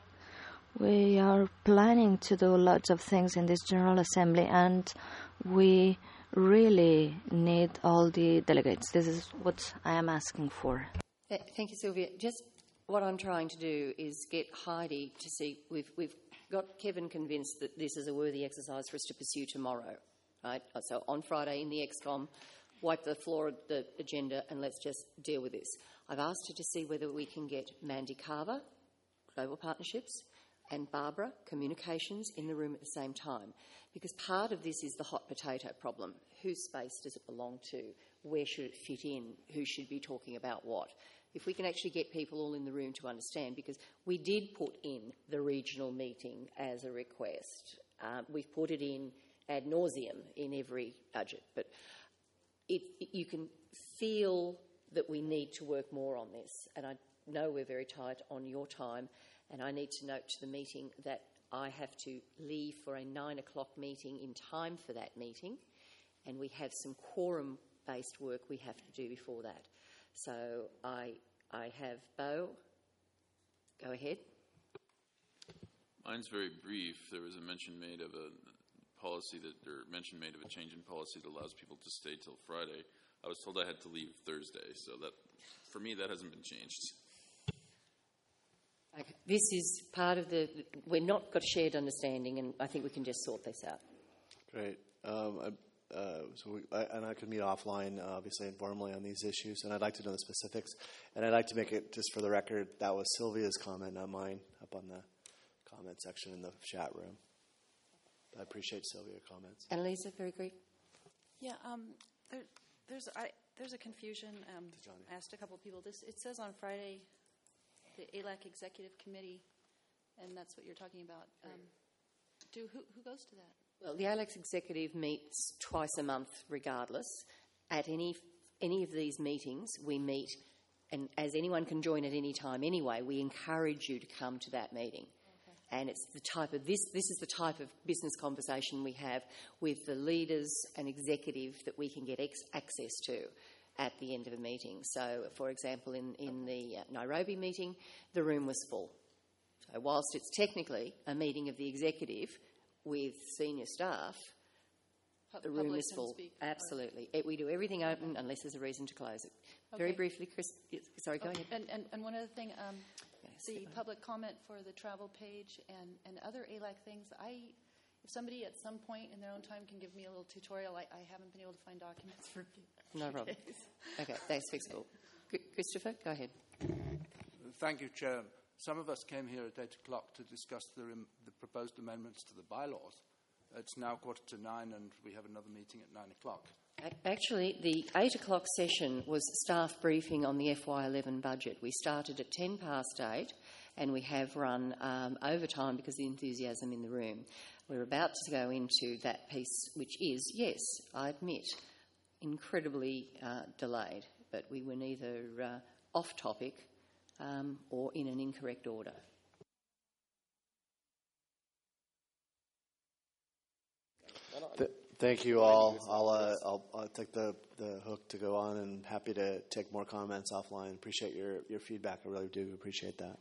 we are planning to do lots of things in this General Assembly, and we really need all the delegates. This is what I am asking for. Thank you, Sylvia. Just what I'm trying to do is get Heidi to see, we've, we've got Kevin convinced that this is a worthy exercise for us to pursue tomorrow, right? So on Friday in the X COM, wipe the floor of the agenda and let's just deal with this. I've asked her to see whether we can get Mandy Carver, Global Partnerships, and Barbara, Communications, in the room at the same time. Because part of this is the hot potato problem. Whose space does it belong to? Where should it fit in? Who should be talking about what? If we can actually get people all in the room to understand, because we did put in the regional meeting as a request. Um, we've put it in ad nauseum in every budget, but it, it, you can feel that we need to work more on this. And I know we're very tight on your time, and I need to note to the meeting that I have to leave for a nine o'clock meeting in time for that meeting, and we have some quorum-based work we have to do before that. So I, I have Bo. Go ahead. Mine's very brief. There was a mention made of a policy that, or mention made of a change in policy that allows people to stay till Friday. I was told I had to leave Thursday, so that, for me, that hasn't been changed. Okay. This is part of the, we're not got a shared understanding, and I think we can just sort this out. Great. Um, I, uh, so we, I, and I could meet offline, uh, obviously informally, on these issues, and I'd like to know the specifics. And I'd like to make it, just for the record, that was Sylvia's comment, not mine, up on the comment section in the chat room. I appreciate Sylvia's comments. Annalisa, very brief. Yeah, um, there, there's I, there's a confusion. Um, I asked a couple of people. This it says on Friday, the A L A C Executive Committee, and that's what you're talking about. Um, do who who goes to that? Well, the A L A C Executive meets twice a month, regardless. At any any of these meetings, we meet, and as anyone can join at any time anyway, we encourage you to come to that meeting. And it's the type of this. This is the type of business conversation we have with the leaders and executive that we can get ex- access to at the end of a meeting. So, for example, in in the uh, Nairobi meeting, the room was full. So, whilst it's technically a meeting of the executive with senior staff, the room is full. Absolutely, it, we do everything open unless there's a reason to close it. Okay. Very briefly, Chris. Sorry, go okay. ahead. And, and and one other thing. Um, The public comment for the travel page and, and other A L A C things, I, if somebody at some point in their own time can give me a little tutorial, I, I haven't been able to find documents for No problem. Okay, that's fixable. Christopher, go ahead. Thank you, Chair. Some of us came here at eight o'clock to discuss the, rem- the proposed amendments to the bylaws. It's now quarter to nine and we have another meeting at nine o'clock. Actually, the eight o'clock session was staff briefing on the F Y eleven budget. We started at ten past eight and we have run um, overtime because of the enthusiasm in the room. We're about to go into that piece, which is, yes, I admit, incredibly uh, delayed, but we were neither uh, off topic um, or in an incorrect order. Th- thank you all. I'll, uh, I'll, I'll take the, the hook to go on, and happy to take more comments offline. Appreciate your, your feedback. I really do appreciate that.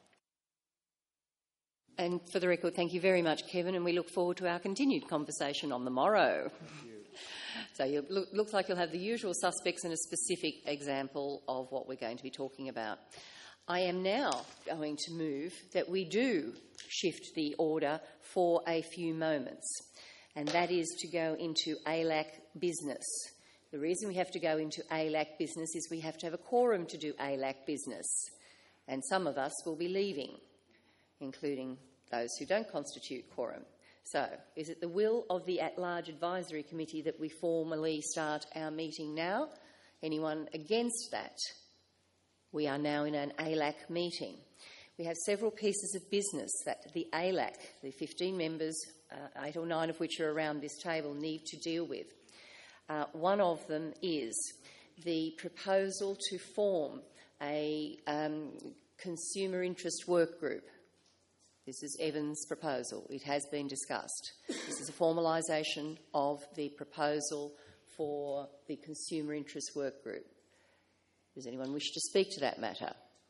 And for the record, thank you very much, Kevin, and we look forward to our continued conversation on the morrow. Thank you. So it look, looks like you'll have the usual suspects and a specific example of what we're going to be talking about. I am now going to move that we do shift the order for a few moments, and that is to go into A L A C business. The reason we have to go into A L A C business is we have to have a quorum to do A L A C business, and some of us will be leaving, including those who don't constitute quorum. So, is it the will of the at-large advisory committee that we formally start our meeting now? Anyone against that? We are now in an A L A C meeting. We have several pieces of business that the A L A C, the fifteen members, uh, eight or nine of which are around this table, need to deal with. Uh, one of them is the proposal to form a um, consumer interest work group. This is Evan's proposal. It has been discussed. This is a formalisation of the proposal for the consumer interest work group. Does anyone wish to speak to that matter?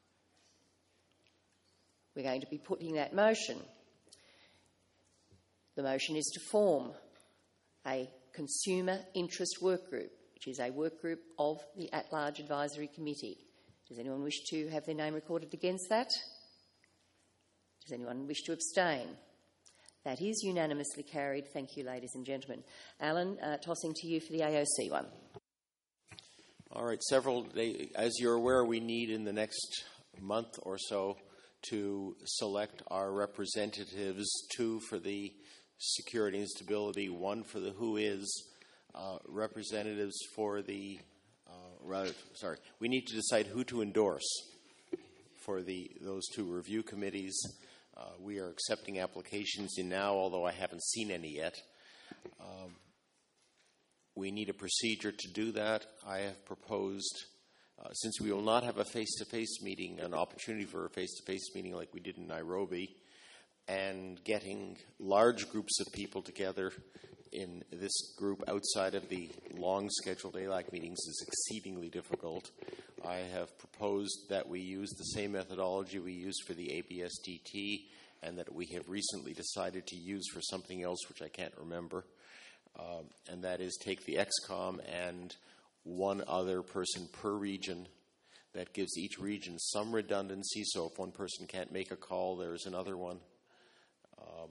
We're going to be putting that motion. The motion is to form a consumer interest work group, which is a work group of the at-large advisory committee. Does anyone wish to have their name recorded against that? Does anyone wish to abstain? That is unanimously carried. Thank you, ladies and gentlemen. Alan, uh, tossing to you for the A O C one. All right. Several days, as you're aware, we need in the next month or so to select our representatives, two for the security and stability, one for the who is, uh, representatives for the, uh, rather, sorry, we need to decide who to endorse for the those two review committees. Uh, we are accepting applications in now, although I haven't seen any yet. Um, we need a procedure to do that. I have proposed, uh, since we will not have a face-to-face meeting, an opportunity for a face-to-face meeting like we did in Nairobi, and getting large groups of people together in this group outside of the long-scheduled A L A C meetings is exceedingly difficult. I have proposed that we use the same methodology we used for the A B S D T and that we have recently decided to use for something else which I can't remember, um, and that is take the X COM and one other person per region. That gives each region some redundancy, so if one person can't make a call, there's another one. Um,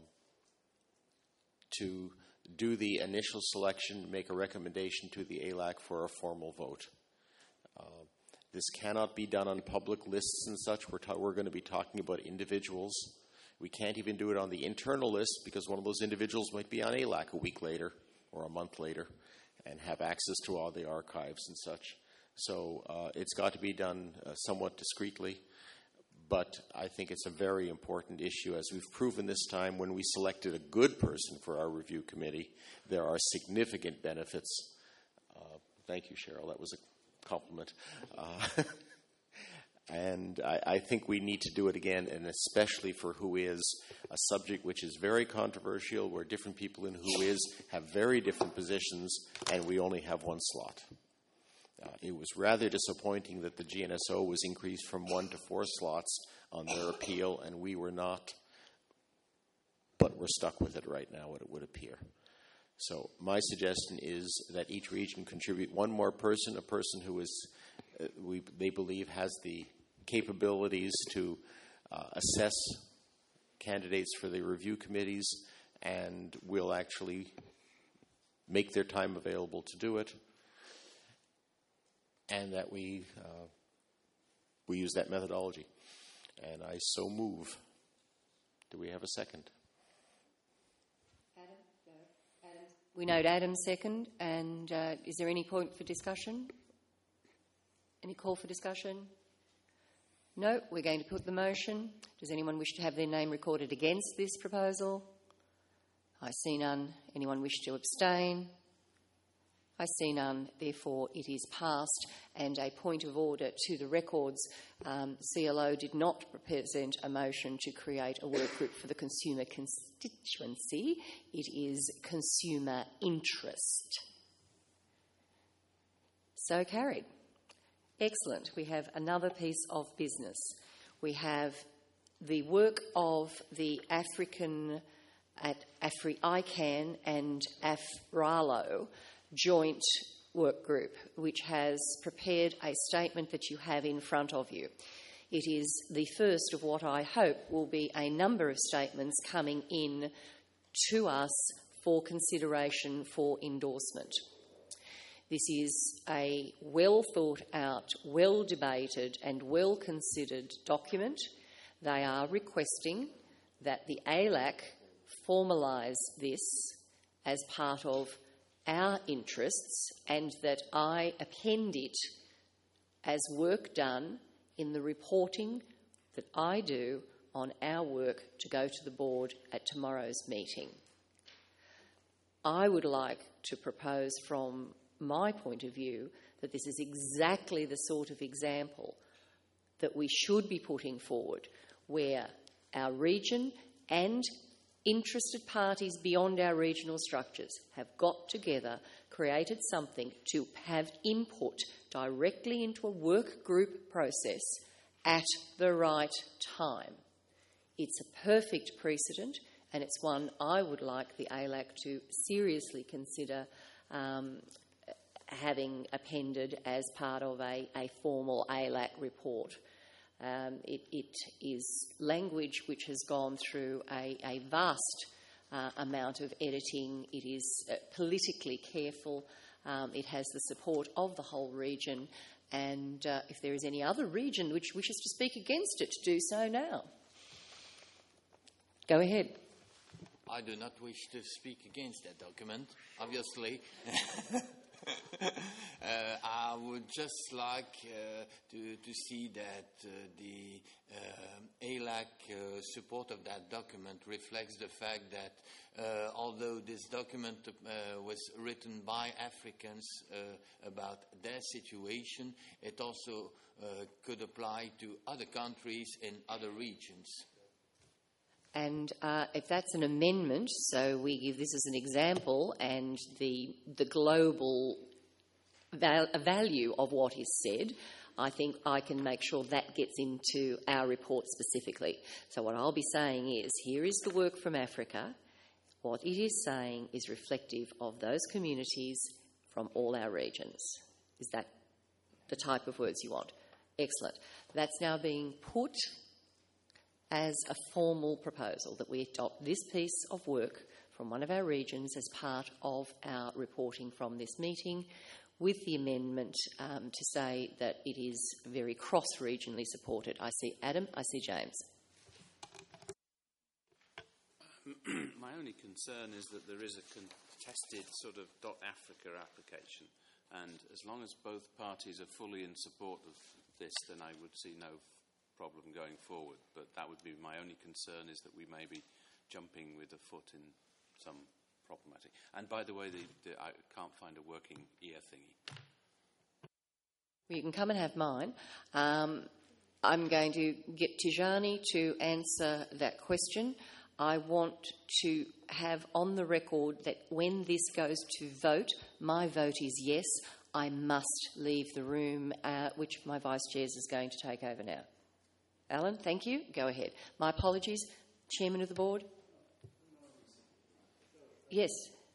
to do the initial selection, make a recommendation to the A L A C for a formal vote. Uh, this cannot be done on public lists and such. We're, ta- we're going to be talking about individuals. We can't even do it on the internal list because one of those individuals might be on A L A C a week later or a month later and have access to all the archives and such. So uh, it's got to be done uh, somewhat discreetly. But I think it's a very important issue. As we've proven this time, when we selected a good person for our review committee, there are significant benefits. Uh, thank you, Cheryl. That was a compliment. Uh, and I, I think we need to do it again, and especially for who is, a subject which is very controversial, where different people in who is have very different positions, and we only have one slot. Uh, it was rather disappointing that the G N S O was increased from one to four slots on their appeal, and we were not. But we're stuck with it right now, what it would appear. So my suggestion is that each region contribute one more person, a person who is, uh, we, they believe has the capabilities to uh, assess candidates for the review committees and will actually make their time available to do it. And that we uh, we use that methodology. And I so move. Do we have a second? Adam? No. Adam. We note Adam's second. And uh, is there any point for discussion? Any call for discussion? No. We're going to put the motion. Does anyone wish to have their name recorded against this proposal? I see none. Anyone wish to abstain? I see none, therefore it is passed. And a point of order to the records, um, C L O did not present a motion to create a work group for the consumer constituency. It is consumer interest. So carried. Excellent. We have another piece of business. We have the work of the African, at AfriICAN and AFRALO joint work group, which has prepared a statement that you have in front of you. It is the first of what I hope will be a number of statements coming in to us for consideration for endorsement. This is a well thought out, well debated and well considered document. They are requesting that the A L A C formalise this as part of our interests and that I append it as work done in the reporting that I do on our work to go to the board at tomorrow's meeting. I would like to propose from my point of view that this is exactly the sort of example that we should be putting forward, where our region and interested parties beyond our regional structures have got together, created something to have input directly into a work group process at the right time. It's a perfect precedent, and it's one I would like the A L A C to seriously consider um, having appended as part of a, a formal A L A C report. Um, it, it is language which has gone through a, a vast uh, amount of editing. It is uh, politically careful. Um, it has the support of the whole region. And uh, if there is any other region which wishes to speak against it, do so now. Go ahead. I do not wish to speak against that document, obviously. uh, I would just like uh, to, to see that uh, the uh, A L A C uh, support of that document reflects the fact that uh, although this document uh, was written by Africans uh, about their situation, it also uh, could apply to other countries in other regions. And uh, if that's an amendment, so we give this as an example, and the the global val- value of what is said, I think I can make sure that gets into our report specifically. So what I'll be saying is, here is the work from Africa. What it is saying is reflective of those communities from all our regions. Is that the type of words you want? Excellent. That's now being put as a formal proposal, that we adopt this piece of work from one of our regions as part of our reporting from this meeting, with the amendment um, to say that it is very cross-regionally supported. I see Adam, I see James. My only concern is that there is a contested sort of .Africa application, and as long as both parties are fully in support of this, then I would see no problem going forward. But that would be my only concern, is that we may be jumping with a foot in some problematic. And by the way, the, the, I can't find a working ear thingy. Well, you can come and have mine. Um, I'm going to get Tijani to answer that question. I want to have on the record that when this goes to vote, my vote is yes. I must leave the room, uh, which my Vice Chairs is going to take over now. Alan, thank you. Go ahead. My apologies. Chairman of the Board? Yes.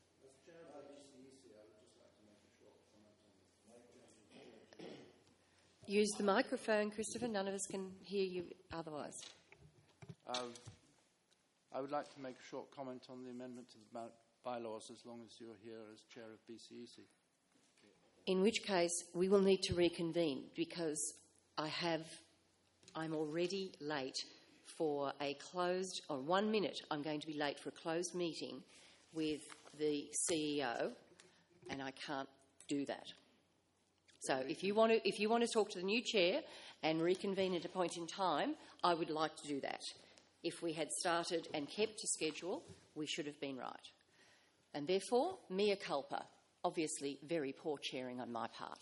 Use the microphone, Christopher. None of us can hear you otherwise. Uh, I would like to make a short comment on the amendment to the bylaws, as long as you're here as Chair of B C E C. In which case, we will need to reconvene, because I have... I'm already late for a closed, or one minute, I'm going to be late for a closed meeting with the C E O, and I can't do that. So if you want to, if you want to talk to the new chair and reconvene at a point in time, I would like to do that. If we had started and kept to schedule, we should have been right. And therefore, mea culpa, obviously very poor chairing on my part.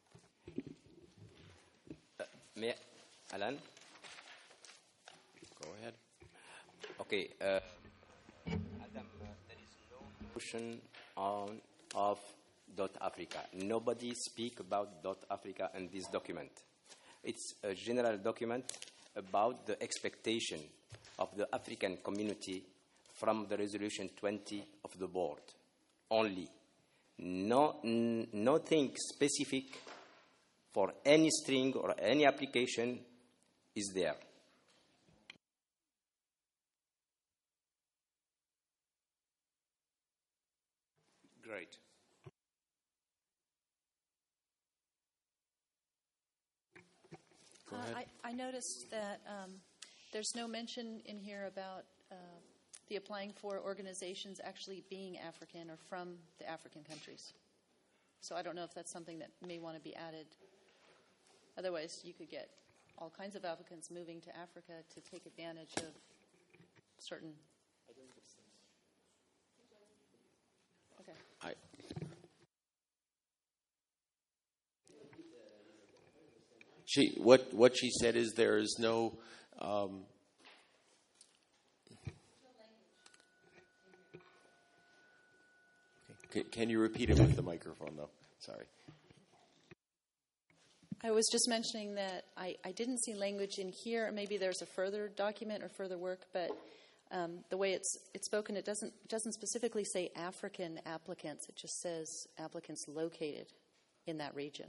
Uh, may Alan? Go ahead. Okay. Uh, Adam, uh, there is no motion on of Dot Africa. Nobody speak about Dot Africa in this document. It's a general document about the expectation of the African community from the resolution twenty of the board only. No, n- nothing specific for any string or any application is there. Great. Uh, I, I noticed that um, there's no mention in here about uh, the applying for organizations actually being African or from the African countries. So I don't know if that's something that may want to be added. Otherwise, you could get all kinds of applicants moving to Africa to take advantage of certain. Okay. I, she what what she said is there is no. Um, can, can you repeat it with the microphone, though? Sorry. I was just mentioning that I, I didn't see language in here. Maybe there's a further document or further work, but um, the way it's it's spoken, it doesn't it doesn't specifically say African applicants. It just says applicants located in that region.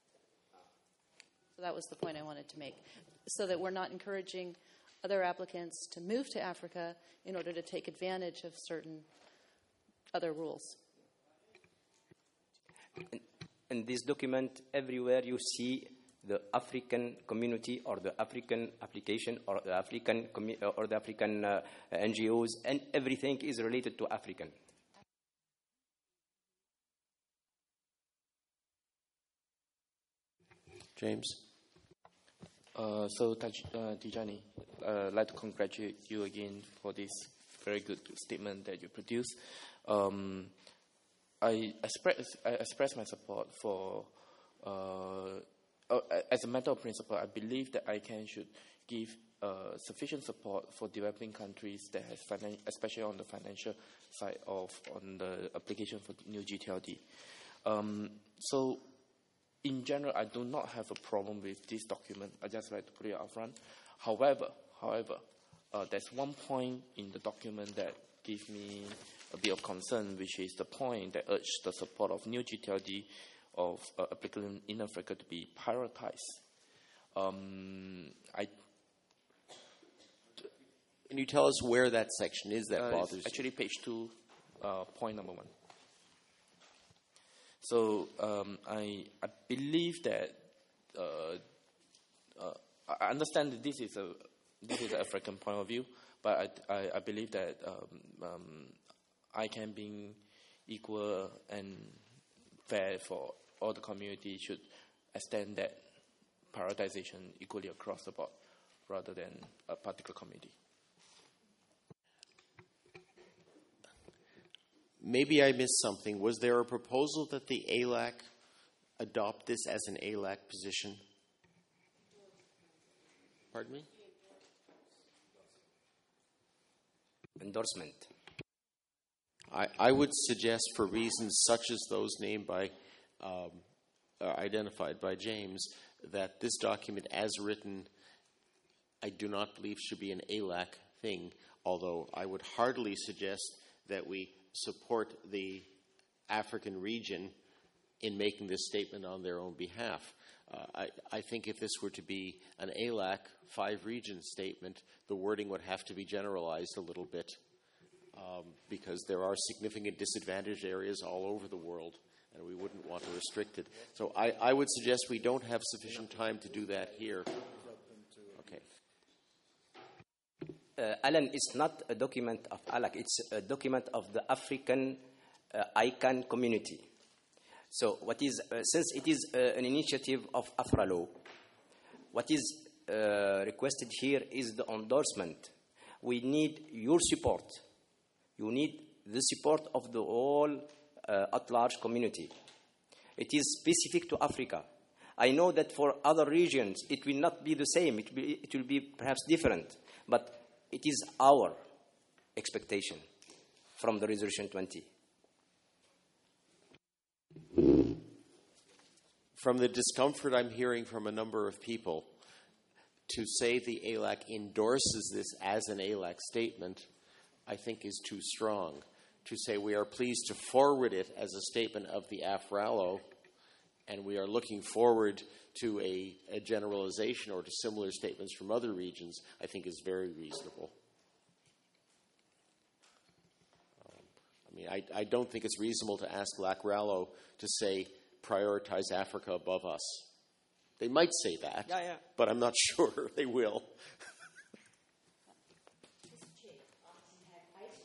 So that was the point I wanted to make, so that we're not encouraging other applicants to move to Africa in order to take advantage of certain other rules. In, in this document, everywhere you see the African community or the African application or the African commu- or the African uh, N G Os, and everything is related to African. James? Uh, so, Taj, uh, Tijani, uh, I'd like to congratulate you again for this very good statement that you produced. Um, I express I express my support for, uh, uh, as a matter of principle, I believe that I C A N should give uh, sufficient support for developing countries that has finan- especially on the financial side of on the application for new G T L D. Um, so. In general, I do not have a problem with this document. I just like to put it up front. However, however, uh, there's one point in the document that gives me a bit of concern, which is the point that urged the support of new G T L D of uh, applicants in Africa to be prioritized. Um, I Can you tell us where that section is that uh, bothers you? Actually, page two, uh, point number one. So um, I I believe that uh, uh, I understand that this is a this is an African point of view, but I, I, I believe that um, um, I C A N being equal and fair for all the community should extend that prioritization equally across the board, rather than a particular community. Maybe I missed something. Was there a proposal that the A L A C adopt this as an A L A C position? Pardon me? Endorsement. I, I would suggest, for reasons such as those named by, um, uh, identified by James, that this document as written, I do not believe should be an A L A C thing, although I would heartily suggest that we support the African region in making this statement on their own behalf. Uh, I, I think if this were to be an A L A C five-region statement, the wording would have to be generalized a little bit um, because there are significant disadvantaged areas all over the world, and we wouldn't want to restrict it. So I, I would suggest we don't have sufficient time to do that here. Okay. Uh, Alan, it's not a document of A L A C, it's a document of the African uh, I C A N community. So what is, uh, since it is uh, an initiative of AfraLaw, what is uh, requested here is the endorsement. We need your support. You need the support of the whole uh, at-large community. It is specific to Africa. I know that for other regions it will not be the same, it will be, it will be perhaps different, but it is our expectation from the Resolution twenty. From the discomfort I'm hearing from a number of people, to say the A L A C endorses this as an A L A C statement, I think is too strong. To say we are pleased to forward it as a statement of the AfraLaw, and we are looking forward to a, a generalization or to similar statements from other regions, I think is very reasonable. Um, I mean, I, I don't think it's reasonable to ask LACRALO to say, prioritize Africa above us. They might say that, yeah, yeah. but I'm not sure they will.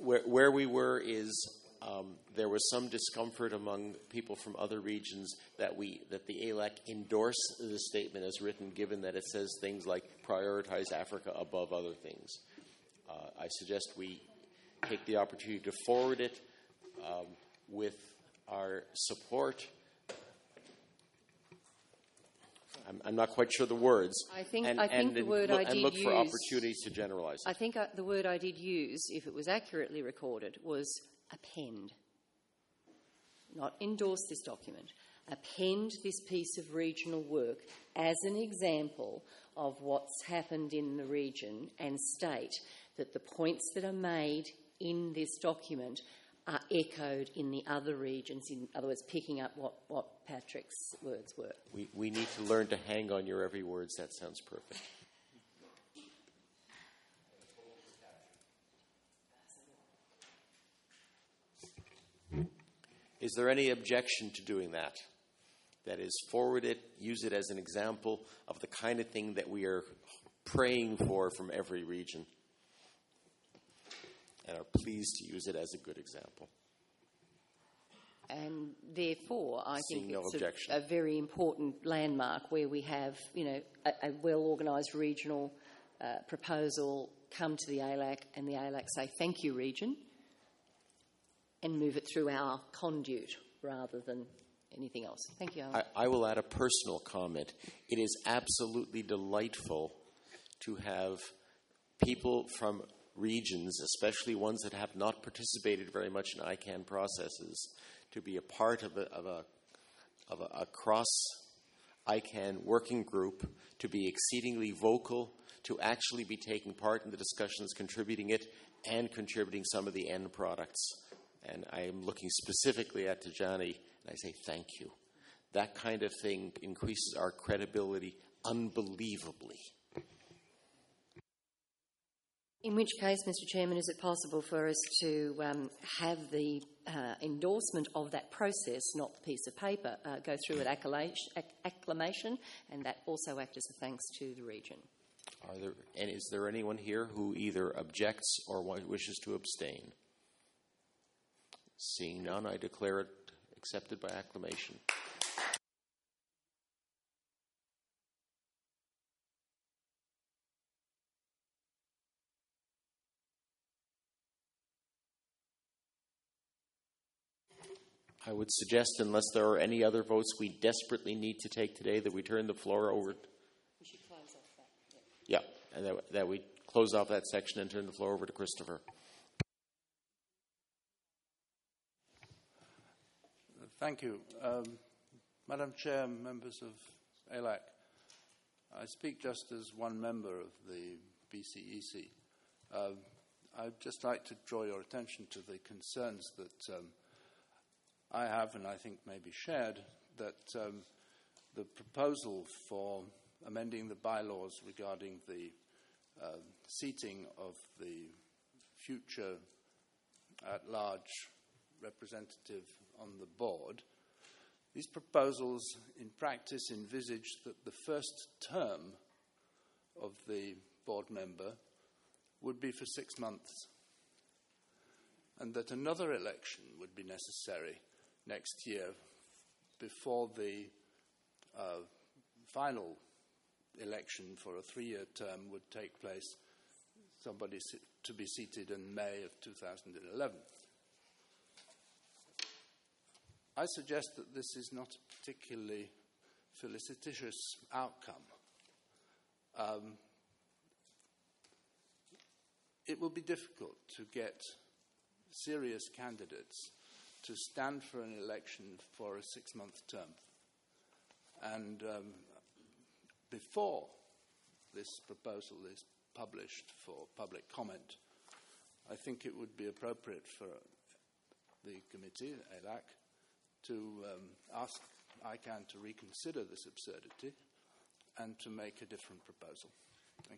where, where we were is um, there was some discomfort among people from other regions that we that the A L A C endorse the statement as written, given that it says things like prioritize Africa above other things. Uh, I suggest we take the opportunity to forward it um, with our support. I'm, I'm not quite sure the words. I think, and, I think and the in- word look, I and did look use, for opportunities to generalize it. I think uh, the word I did use, if it was accurately recorded, was append. Not endorse this document. Append this piece of regional work as an example of what's happened in the region, and state that the points that are made in this document are echoed in the other regions, in other words, picking up what, what Patrick's words were. We, we need to learn to hang on your every word. That sounds perfect. Is there any objection to doing that? That is, forward it, use it as an example of the kind of thing that we are praying for from every region, and are pleased to use it as a good example. And therefore, I Seeing think no it's objection. a, a very important landmark where we have, you know, a, a well-organised regional uh, proposal come to the A L A C, and the A L A C say, thank you, region, and move it through our conduit rather than anything else. Thank you, Alan. I, I will add a personal comment. It is absolutely delightful to have people from regions, especially ones that have not participated very much in I CANN processes, to be a part of a, of a, of a, a cross I CANN working group, to be exceedingly vocal, to actually be taking part in the discussions, contributing it, and contributing some of the end products. And I am looking specifically at Tijani, and I say thank you. That kind of thing increases our credibility unbelievably. In which case, Mister Chairman, is it possible for us to um, have the uh, endorsement of that process, not the piece of paper, uh, go through at acclamation, acclamation, and that also act as a thanks to the region? Are there, and is there anyone here who either objects or wishes to abstain? Seeing none, I declare it accepted by acclamation. I would suggest, unless there are any other votes we desperately need to take today, that we turn the floor over. We should close off that. Yeah, yeah and that, that we close off that section and turn the floor over to Christopher. Thank you. Um, Madam Chair, members of A L A C, I speak just as one member of the B C E C. Uh, I'd just like to draw your attention to the concerns that um, I have, and I think may be shared, that um, the proposal for amending the bylaws regarding the uh, seating of the future at-large representative on the board, these proposals in practice envisage that the first term of the board member would be for six months, and that another election would be necessary next year before the uh, final election for a three-year term would take place, somebody to be seated in May of two thousand eleven. I suggest that this is not a particularly felicitous outcome. Um, it will be difficult to get serious candidates to stand for an election for a six-month term. And um, before this proposal is published for public comment, I think it would be appropriate for the committee, A L A C, to um, ask I CANN to reconsider this absurdity and to make a different proposal. Thank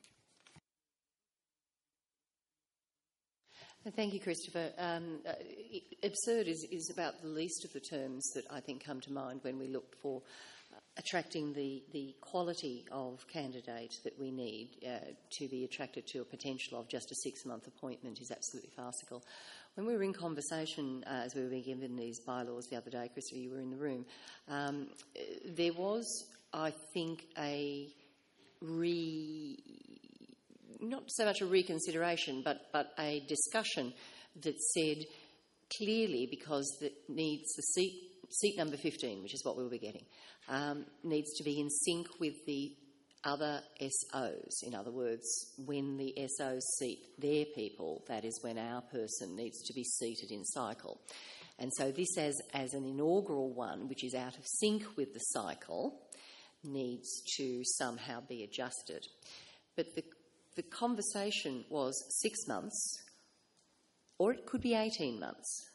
you. Thank you, Christopher. Um, uh, absurd is, is about the least of the terms that I think come to mind when we look for attracting the, the quality of candidate that we need uh, to be attracted to a potential of just a six-month appointment is absolutely farcical. When we were in conversation, uh, as we were being given these bylaws the other day, Christopher, you were in the room, um, there was, I think, a re... not so much a reconsideration, but, but a discussion that said clearly, because it needs the seat, seat number fifteen, which is what we will be getting, um, needs to be in sync with the other S Os. In other words, when the S Os seat their people, that is when our person needs to be seated in cycle. And so this, as, as an inaugural one, which is out of sync with the cycle, needs to somehow be adjusted. But the, the conversation was six months, or it could be eighteen months.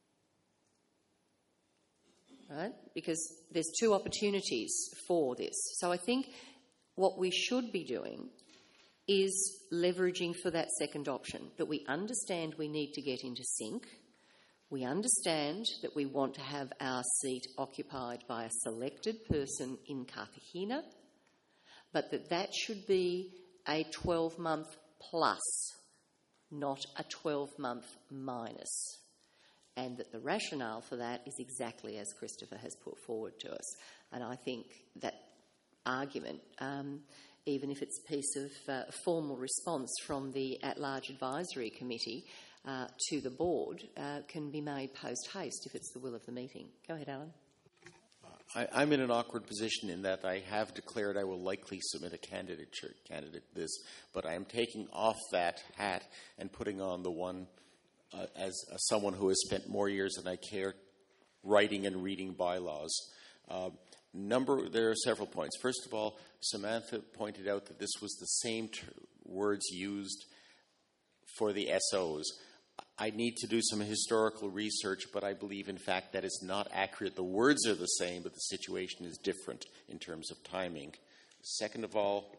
Right? Because there's two opportunities for this. So I think what we should be doing is leveraging for that second option, that we understand we need to get into sync. We understand that we want to have our seat occupied by a selected person in Cartagena, but that that should be a twelve-month plus, not a twelve-month minus. And that the rationale for that is exactly as Christopher has put forward to us. And I think that argument, um, even if it's a piece of uh, formal response from the at-large advisory committee uh, to the board, uh, can be made post-haste if it's the will of the meeting. Go ahead, Alan. I, I'm in an awkward position in that I have declared I will likely submit a candidature candidate this, but I am taking off that hat and putting on the one uh, as uh, someone who has spent more years than I care writing and reading bylaws. Uh, number, there are several points. First of all, Samantha pointed out that this was the same ter- words used for the S Os. I need to do some historical research, but I believe, in fact, that is not accurate. The words are the same, but the situation is different in terms of timing. Second of all,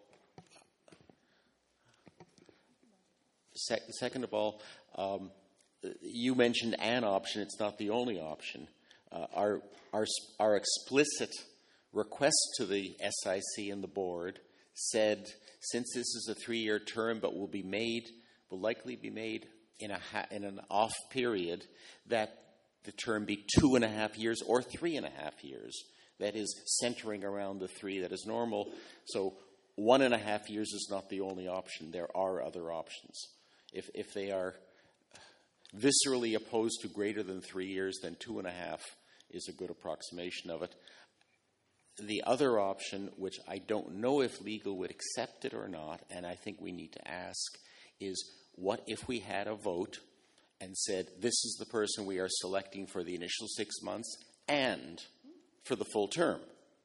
sec- second of all, um, you mentioned an option. It's not the only option. Uh, our, our, our explicit request to the S I C and the board said, since this is a three-year term, but will be made, will likely be made in a ha- in an off period, that the term be two and a half years or three and a half years. That is centering around the three that is normal. So one and a half years is not the only option. There are other options. If if they are viscerally opposed to greater than three years, then two and a half is a good approximation of it. The other option, which I don't know if legal would accept it or not, and I think we need to ask, is what if we had a vote and said, this is the person we are selecting for the initial six months and for the full term,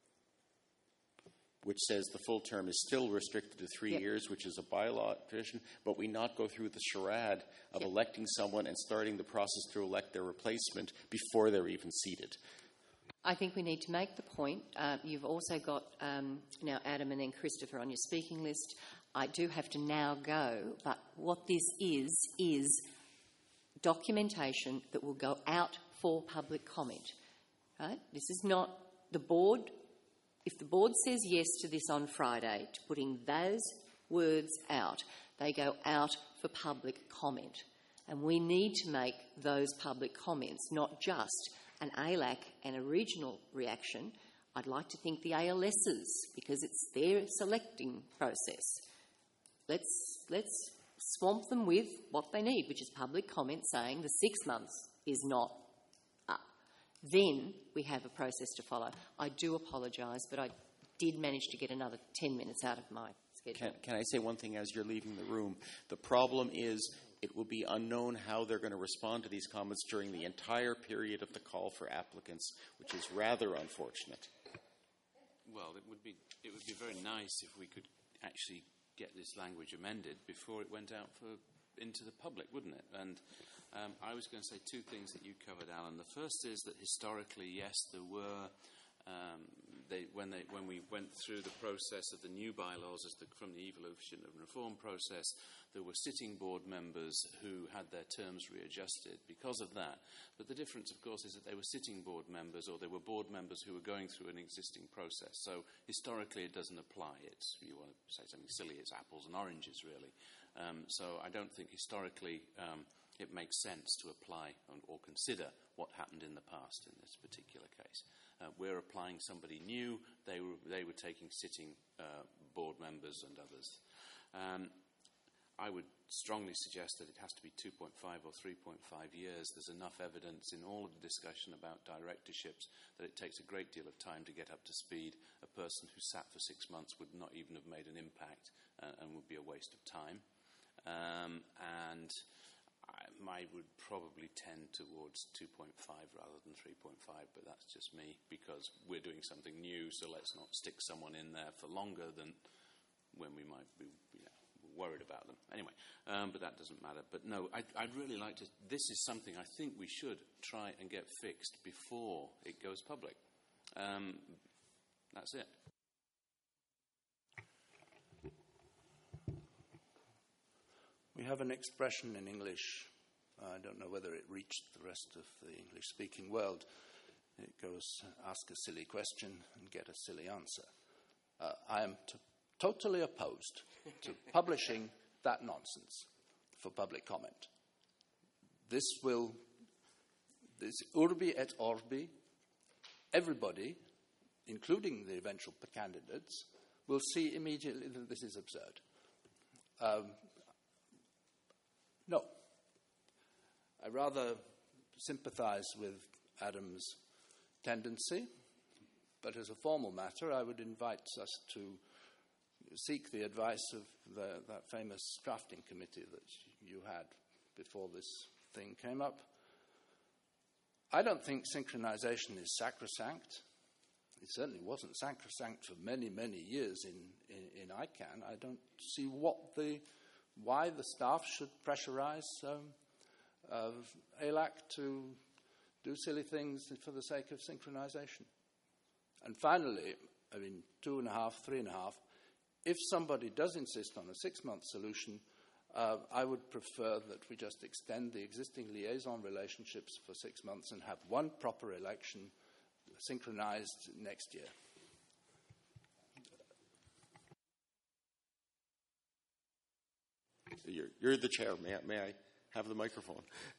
which says the full term is still restricted to three yep. years, which is a bylaw tradition, but we not go through the charade of yep. electing someone and starting the process to elect their replacement before they're even seated. I think we need to make the point. Uh, you've also got um, now Adam and then Christopher on your speaking list. I do have to now go, but what this is, is documentation that will go out for public comment. Right? This is not the board. If the board says yes to this on Friday, to putting those words out, they go out for public comment. And we need to make those public comments, not just an A L A C and a regional reaction. I'd like to think the A L S's, because it's their selecting process. Let's let's swamp them with what they need, which is public comment saying the six months is not up. Then we have a process to follow. I do apologise, but I did manage to get another ten minutes out of my schedule. Can, can I say one thing as you're leaving the room? The problem is it will be unknown how they're going to respond to these comments during the entire period of the call for applicants, which is rather unfortunate. Well, it would be it would be very nice if we could actually get this language amended before it went out for into the public, wouldn't it? And um, I was going to say two things that you covered, Alan. The first is that historically, yes, there were um, they, when, they, when we went through the process of the new bylaws as the, from the evolution and reform process, there were sitting board members who had their terms readjusted because of that. But the difference, of course, is that they were sitting board members, or they were board members who were going through an existing process. So historically, it doesn't apply. It's, if you want to say something silly, it's apples and oranges, really. Um, so I don't think historically um, it makes sense to apply or consider what happened in the past in this particular case. Uh, we're applying somebody new. They were, they were taking sitting uh, board members and others. Um, I would strongly suggest that it has to be two point five or three point five years. There's enough evidence in all of the discussion about directorships that it takes a great deal of time to get up to speed. A person who sat for six months would not even have made an impact uh, and would be a waste of time. Um, and I would probably tend towards two point five rather than three point five, but that's just me, because we're doing something new, so let's not stick someone in there for longer than when we might be, you know, worried about them. Anyway, um, but that doesn't matter. But no, I'd, I'd really like to, this is something I think we should try and get fixed before it goes public. Um, that's it. We have an expression in English. I don't know whether it reached the rest of the English-speaking world. It goes, ask a silly question and get a silly answer. Uh, I am t- totally opposed to publishing that nonsense for public comment. This will, this urbi et orbi, everybody, including the eventual candidates, will see immediately that this is absurd. Um, No. I rather sympathize with Adam's tendency, but as a formal matter, I would invite us to seek the advice of the, that famous drafting committee that you had before this thing came up. I don't think synchronization is sacrosanct. It certainly wasn't sacrosanct for many, many years in, in, in ICANN. I don't see what the why the staff should pressurize um, uh, A L A C to do silly things for the sake of synchronization. And finally, I mean, two and a half, three and a half, if somebody does insist on a six-month solution, uh, I would prefer that we just extend the existing liaison relationships for six months and have one proper election synchronized next year. You're, you're the chair. May I, may I have the microphone?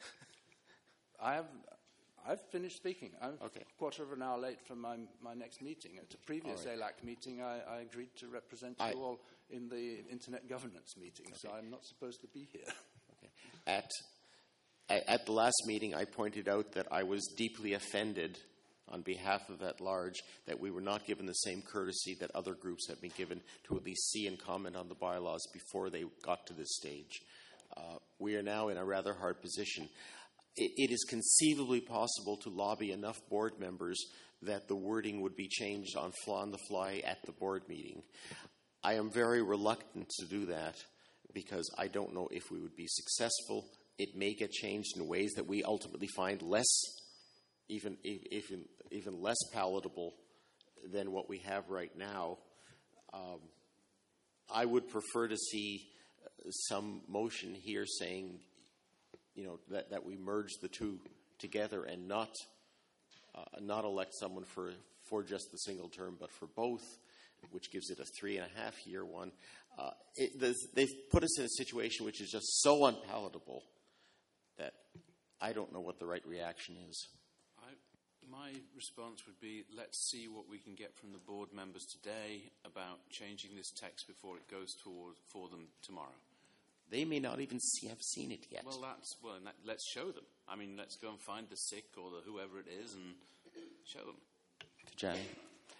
I have, I've finished speaking. I'm okay. a quarter of an hour late for my, my next meeting. At a previous right. A L A C meeting, I, I agreed to represent I, you all in the Internet governance meeting, okay. So I'm not supposed to be here. Okay. At, at the last meeting, I pointed out that I was deeply offended on behalf of at large that we were not given the same courtesy that other groups have been given to at least see and comment on the bylaws before they got to this stage. Uh, we are now in a rather hard position. It, it is conceivably possible to lobby enough board members that the wording would be changed on, fly, on the fly at the board meeting. I am very reluctant to do that because I don't know if we would be successful. It may get changed in ways that we ultimately find less Even, even, even less palatable than what we have right now. Um, I would prefer to see some motion here saying, you know, that, that we merge the two together and not uh, not elect someone for for just the single term, but for both, which gives it a three and a half year one. Uh, it, they've put us in a situation which is just so unpalatable that I don't know what the right reaction is. My response would be, let's see what we can get from the board members today about changing this text before it goes toward, for them tomorrow. They may not even see, have seen it yet. Well, that's well. That, let's show them. I mean, let's go and find the sick or the whoever it is and show them. Tijani.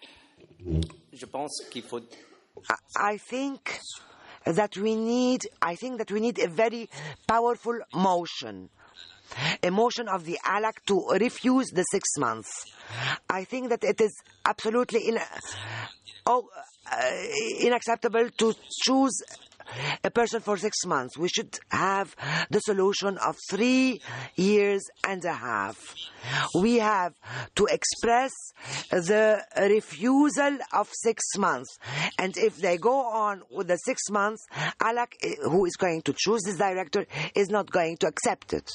Je pense qu'il faut. I think that we need. I think that we need a very powerful motion. A motion of the A L A C to refuse the six months. I think that it is absolutely in, oh, uh, unacceptable to choose a person for six months. We should have the solution of three years and a half. We have to express the refusal of six months. And if they go on with the six months, ALAC, who is going to choose this director, is not going to accept it.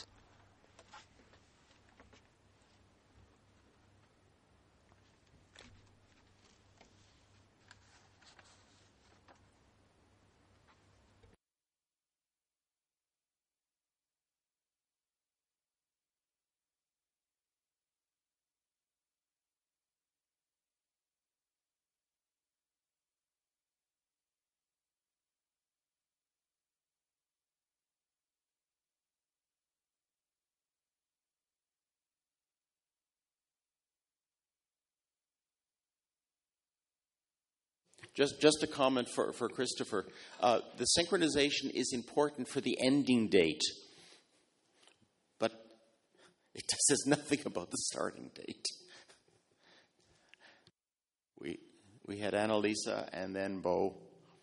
Just, just a comment for, for Christopher. Uh, the synchronization is important for the ending date, but it says nothing about the starting date. We, we had Annalisa and then Bo.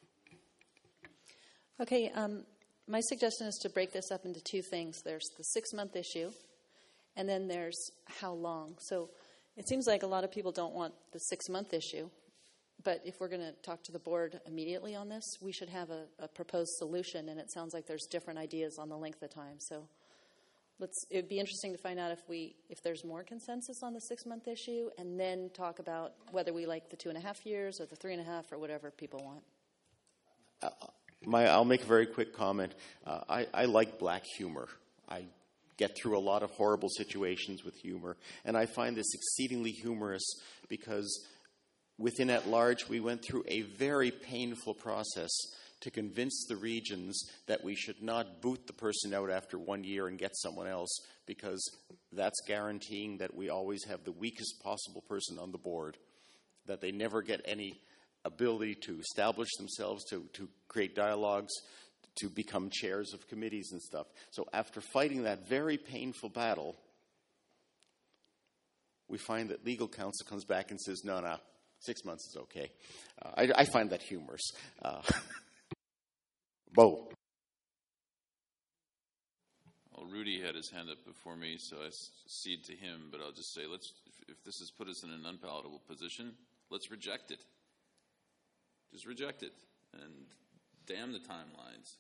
Okay, um, my suggestion is to break this up into two things. There's the six-month issue, and then there's how long. So it seems like a lot of people don't want the six-month issue. But if we're going to talk to the board immediately on this, we should have a, a proposed solution, and it sounds like there's different ideas on the length of time. So let's. It would be interesting to find out if we if there's more consensus on the six-month issue, and then talk about whether we like the two and a half years or the three and a half or whatever people want. Uh, my, I'll make a very quick comment. Uh, I, I like black humor. I get through a lot of horrible situations with humor, and I find this exceedingly humorous because within At Large, we went through a very painful process to convince the regions that we should not boot the person out after one year and get someone else, because that's guaranteeing that we always have the weakest possible person on the board, that they never get any ability to establish themselves, to, to create dialogues, to become chairs of committees and stuff. So after fighting that very painful battle, we find that legal counsel comes back and says, no, no, six months is okay. Uh, I, I find that humorous. Uh, Bo. Well, Rudy had his hand up before me, so I cede to him, but I'll just say, let's. If, if this has put us in an unpalatable position, let's reject it. Just reject it, and damn the timelines.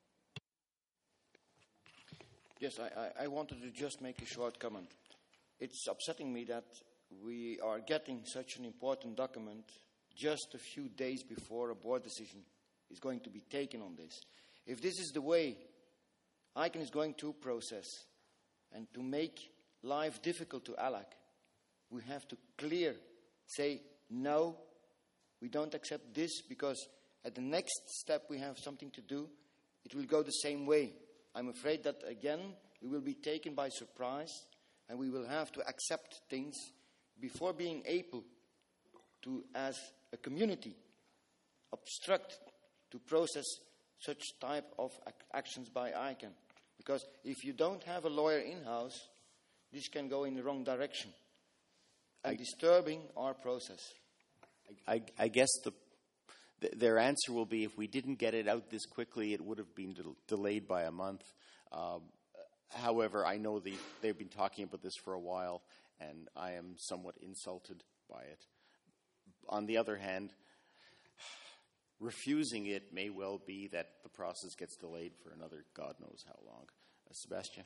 Yes, I, I, I wanted to just make a short comment. It's upsetting me that we are getting such an important document just a few days before a board decision is going to be taken on this. If this is the way I C A N is going to process and to make life difficult to ALAC, we have to clear, say, no, we don't accept this, because at the next step we have something to do, it will go the same way. I'm afraid that, again, we will be taken by surprise and we will have to accept things before being able to, as a community, obstruct to process such type of ac- actions by I C A N. Because if you don't have a lawyer in-house, this can go in the wrong direction and I, disturbing our process. I, I guess the, the, their answer will be, if we didn't get it out this quickly, it would have been del- delayed by a month. Um, however, I know the, they've been talking about this for a while, and I am somewhat insulted by it. On the other hand, refusing it may well be that the process gets delayed for another God knows how long. Uh, Sebastian?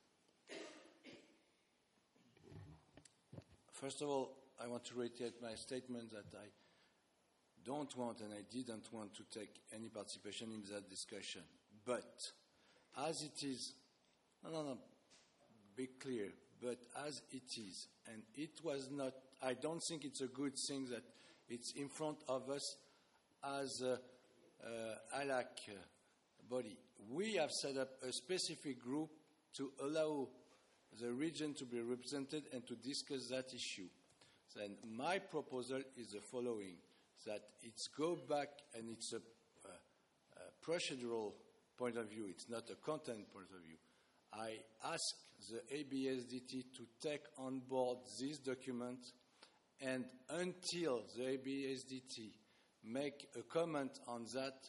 First of all, I want to reiterate my statement that I don't want and I didn't want to take any participation in that discussion. But as it is, no, no, no, be clear, but as it is, and it was not, I don't think it's a good thing that it's in front of us as a uh, ALAC uh, body. We have set up a specific group to allow the region to be represented and to discuss that issue. Then my proposal is the following, that it's go back and it's a, a, a procedural point of view, it's not a content point of view. I ask the A B S D T to take on board this document, and until the A B S D T make a comment on that,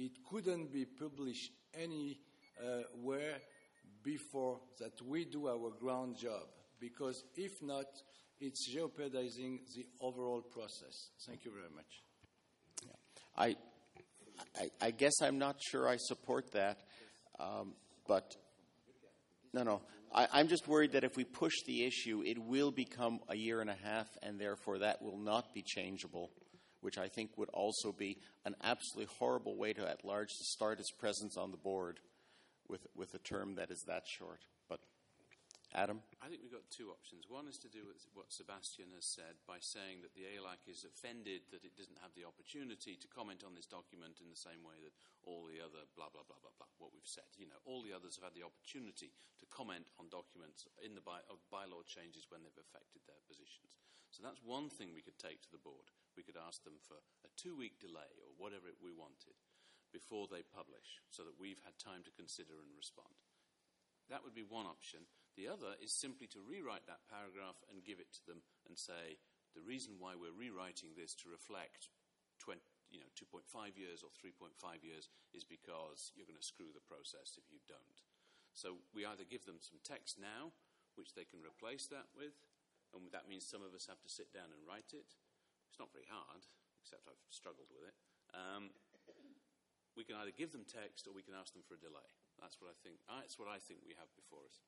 it couldn't be published anywhere before that we do our ground job, because if not, it's jeopardizing the overall process. Thank you very much. I, I, I guess I'm not sure I support that, um, but no, no. I, I'm just worried that if we push the issue, it will become a year and a half, and therefore that will not be changeable, which I think would also be an absolutely horrible way to, at large, to start its presence on the board with with a term that is that short. But, Adam? I think we've got two options. One is to do with what Sebastian has said by saying that the A L A C is offended that it doesn't have the opportunity to comment on this document in the same way that all the other blah, blah, blah, blah, blah, what we've said. You know, all the others have had the opportunity to comment on documents in the by, of bylaw changes when they've affected their positions. So that's one thing we could take to the board. We could ask them for a two-week delay or whatever we wanted before they publish so that we've had time to consider and respond. That would be one option. The other is simply to rewrite that paragraph and give it to them and say, the reason why we're rewriting this to reflect twenty, you know, two point five years or three point five years is because you're going to screw the process if you don't. So we either give them some text now, which they can replace that with, and that means some of us have to sit down and write it. It's not very hard, except I've struggled with it. Um, we can either give them text or we can ask them for a delay. That's what I think. That's what I think we have before us.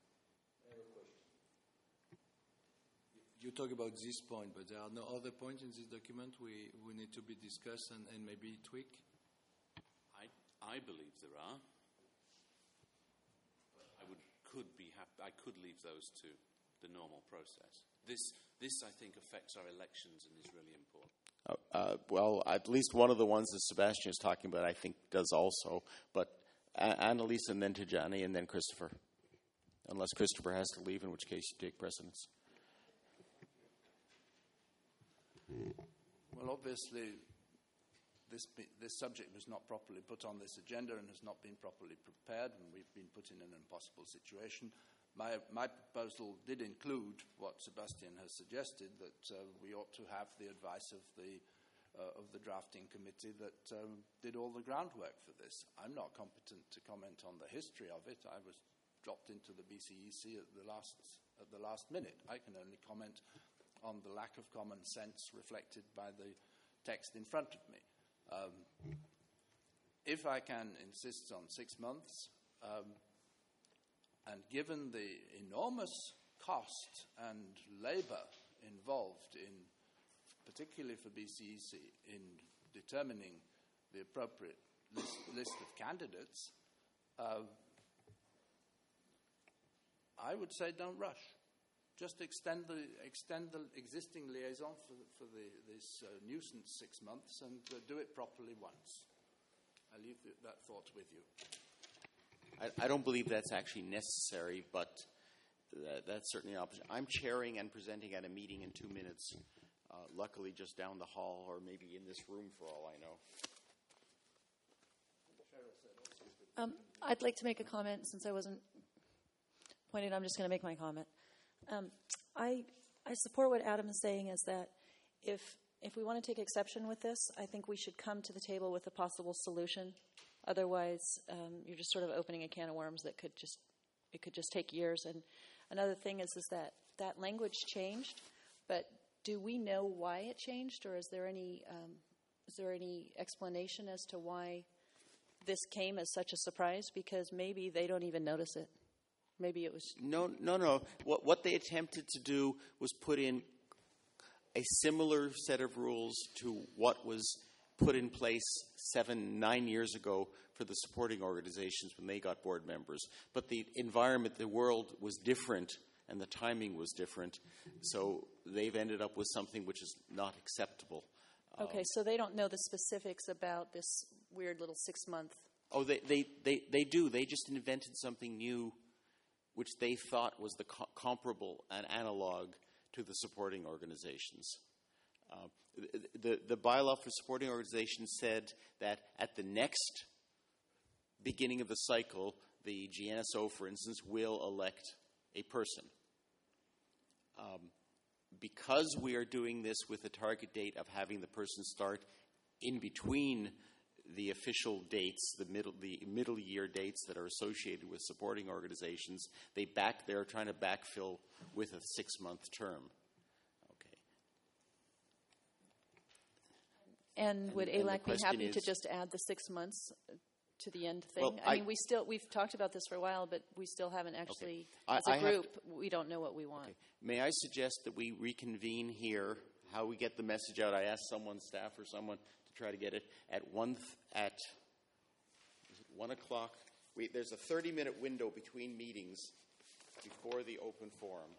You talk about this point, but there are no other points in this document we, we need to be discussed and, and maybe tweak? I, I believe there are. I would, could be hap- I could leave those to the normal process. This, this, I think, affects our elections and is really important. Uh, uh, well, at least one of the ones that Sebastian is talking about, I think, does also. But uh, Annalise and then Tijani and then Christopher. Unless Christopher has to leave, in which case you take precedence. Well, obviously, this, this subject was not properly put on this agenda and has not been properly prepared, and we've been put in an impossible situation. My, my proposal did include what Sebastian has suggested, that uh, we ought to have the advice of the, uh, of the drafting committee that um, did all the groundwork for this. I'm not competent to comment on the history of it. I was dropped into the B C E C at the last, at the last minute. I can only comment on the lack of common sense reflected by the text in front of me. Um, if I can insist on six months, um, and given the enormous cost and labour involved in, particularly for B C E C, in determining the appropriate list, list of candidates, uh, I would say don't rush. Just extend the extend the existing liaison for, for the, this uh, nuisance six months and uh, do it properly once. I leave the, that thought with you. I, I don't believe that's actually necessary, but that, that's certainly an option. I'm chairing and presenting at a meeting in two minutes, uh, luckily just down the hall or maybe in this room for all I know. Um, I'd like to make a comment since I wasn't pointed. I'm just going to make my comment. Um, I I support what Adam is saying is that if if we want to take exception with this, I think we should come to the table with a possible solution. Otherwise, um, you're just sort of opening a can of worms that could just it could just take years. And another thing is is that that language changed, but do we know why it changed, or is there any um, is there any explanation as to why this came as such a surprise? Because maybe they don't even notice it. Maybe it was... No, no, no. What, what they attempted to do was put in a similar set of rules to what was put in place seven, nine years ago for the supporting organizations when they got board members. But the environment, the world was different, and the timing was different. So they've ended up with something which is not acceptable. Okay, um, so they don't know the specifics about this weird little six-month... Oh, they, they, they, they do. They just invented something new which they thought was the co- comparable and analog to the supporting organizations. Uh, the, the, the bylaw for supporting organizations said that at the next beginning of the cycle, the G N S O, for instance, will elect a person. Um, because we are doing this with the target date of having the person start in between the official dates, the middle the middle year dates that are associated with supporting organizations. They back they're trying to backfill with a six month term. And would And- and the A L A C be question happy to is- just add the six months to the end thing? Well, I, I- mean, we still we've talked about this for a while, but we still haven't actually, I- as a I have group, we don't know what we want. May I suggest that we reconvene here? How we get the message out? I asked someone, staff or someone, to try to get it at one th- at is it one o'clock. We, there's a thirty-minute window between meetings before the open forum.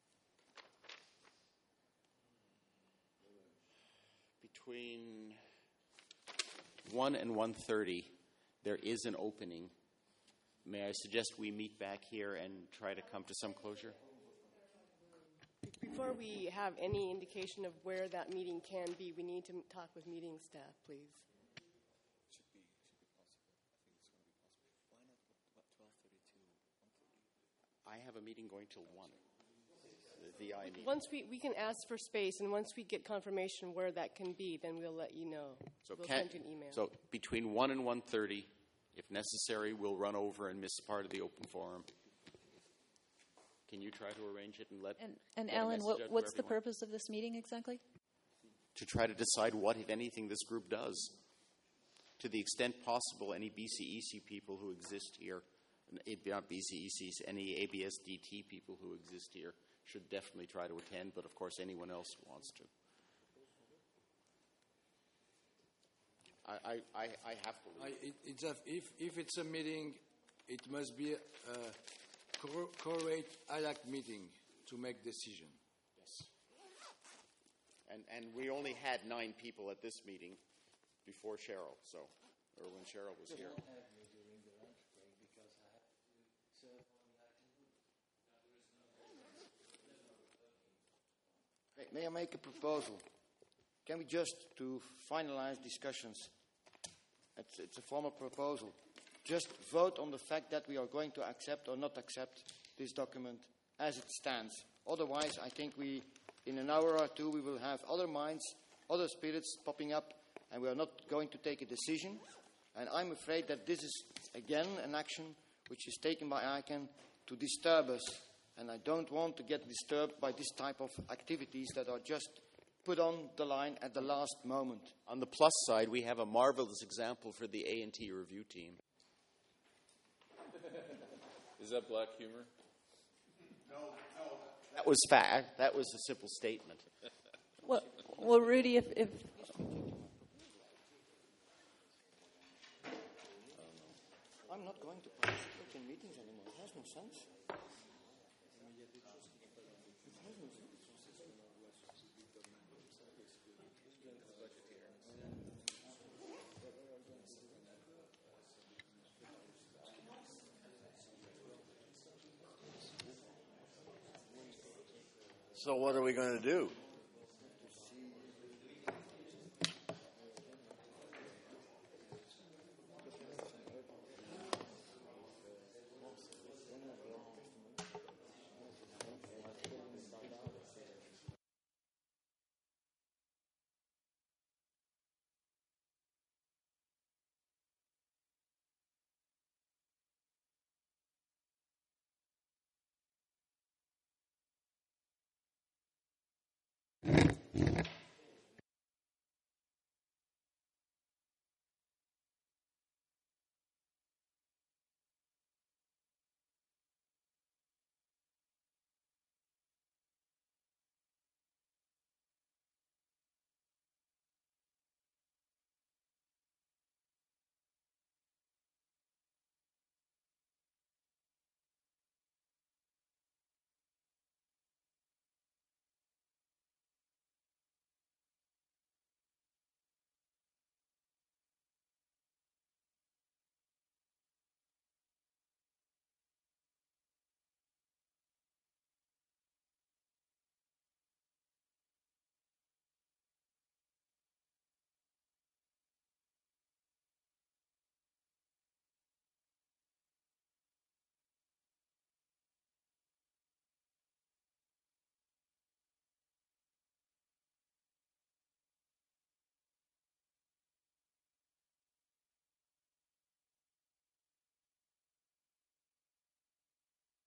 Between one and one thirty, there is an opening. May I suggest we meet back here and try to come to some closure? Before we have any indication of where that meeting can be, we need to talk with meeting staff, please. I have a meeting going till one. The V I meeting. Once we, we can ask for space, and once we get confirmation where that can be, then we'll let you know. So, we'll can, send you an email. so between one and one thirty, if necessary, we'll run over and miss part of the open forum. Can you try to arrange it and let? And, and get a Alan, message what, out to what's the everyone? purpose of this meeting exactly? To try to decide what, if anything, this group does. To the extent possible, any B C E C people who exist here, not B C E Cs, any A B S D T people who exist here should definitely try to attend, but of course anyone else who wants to. I, I, I, I have to leave. I, it, it's a, if, if it's a meeting, it must be a cor- correct A L A C meeting to make decision. Yes. And, and we only had nine people at this meeting before Cheryl, so, or when Cheryl was here. May I make a proposal? Can we just, to finalize discussions, it's, it's a formal proposal, just vote on the fact that we are going to accept or not accept this document as it stands. Otherwise, I think we, in an hour or two, we will have other minds, other spirits popping up, and we are not going to take a decision. And I'm afraid that this is, again, an action which is taken by I C A N to disturb us. And I don't want to get disturbed by this type of activities that are just put on the line at the last moment. On the plus side, we have a marvelous example for the A and T review team. Is that black humor? No, no. That was fact. That was a simple statement. Well, well, Rudy, if, if I'm not going to participate in meetings anymore. It has no sense. So what are we going to do?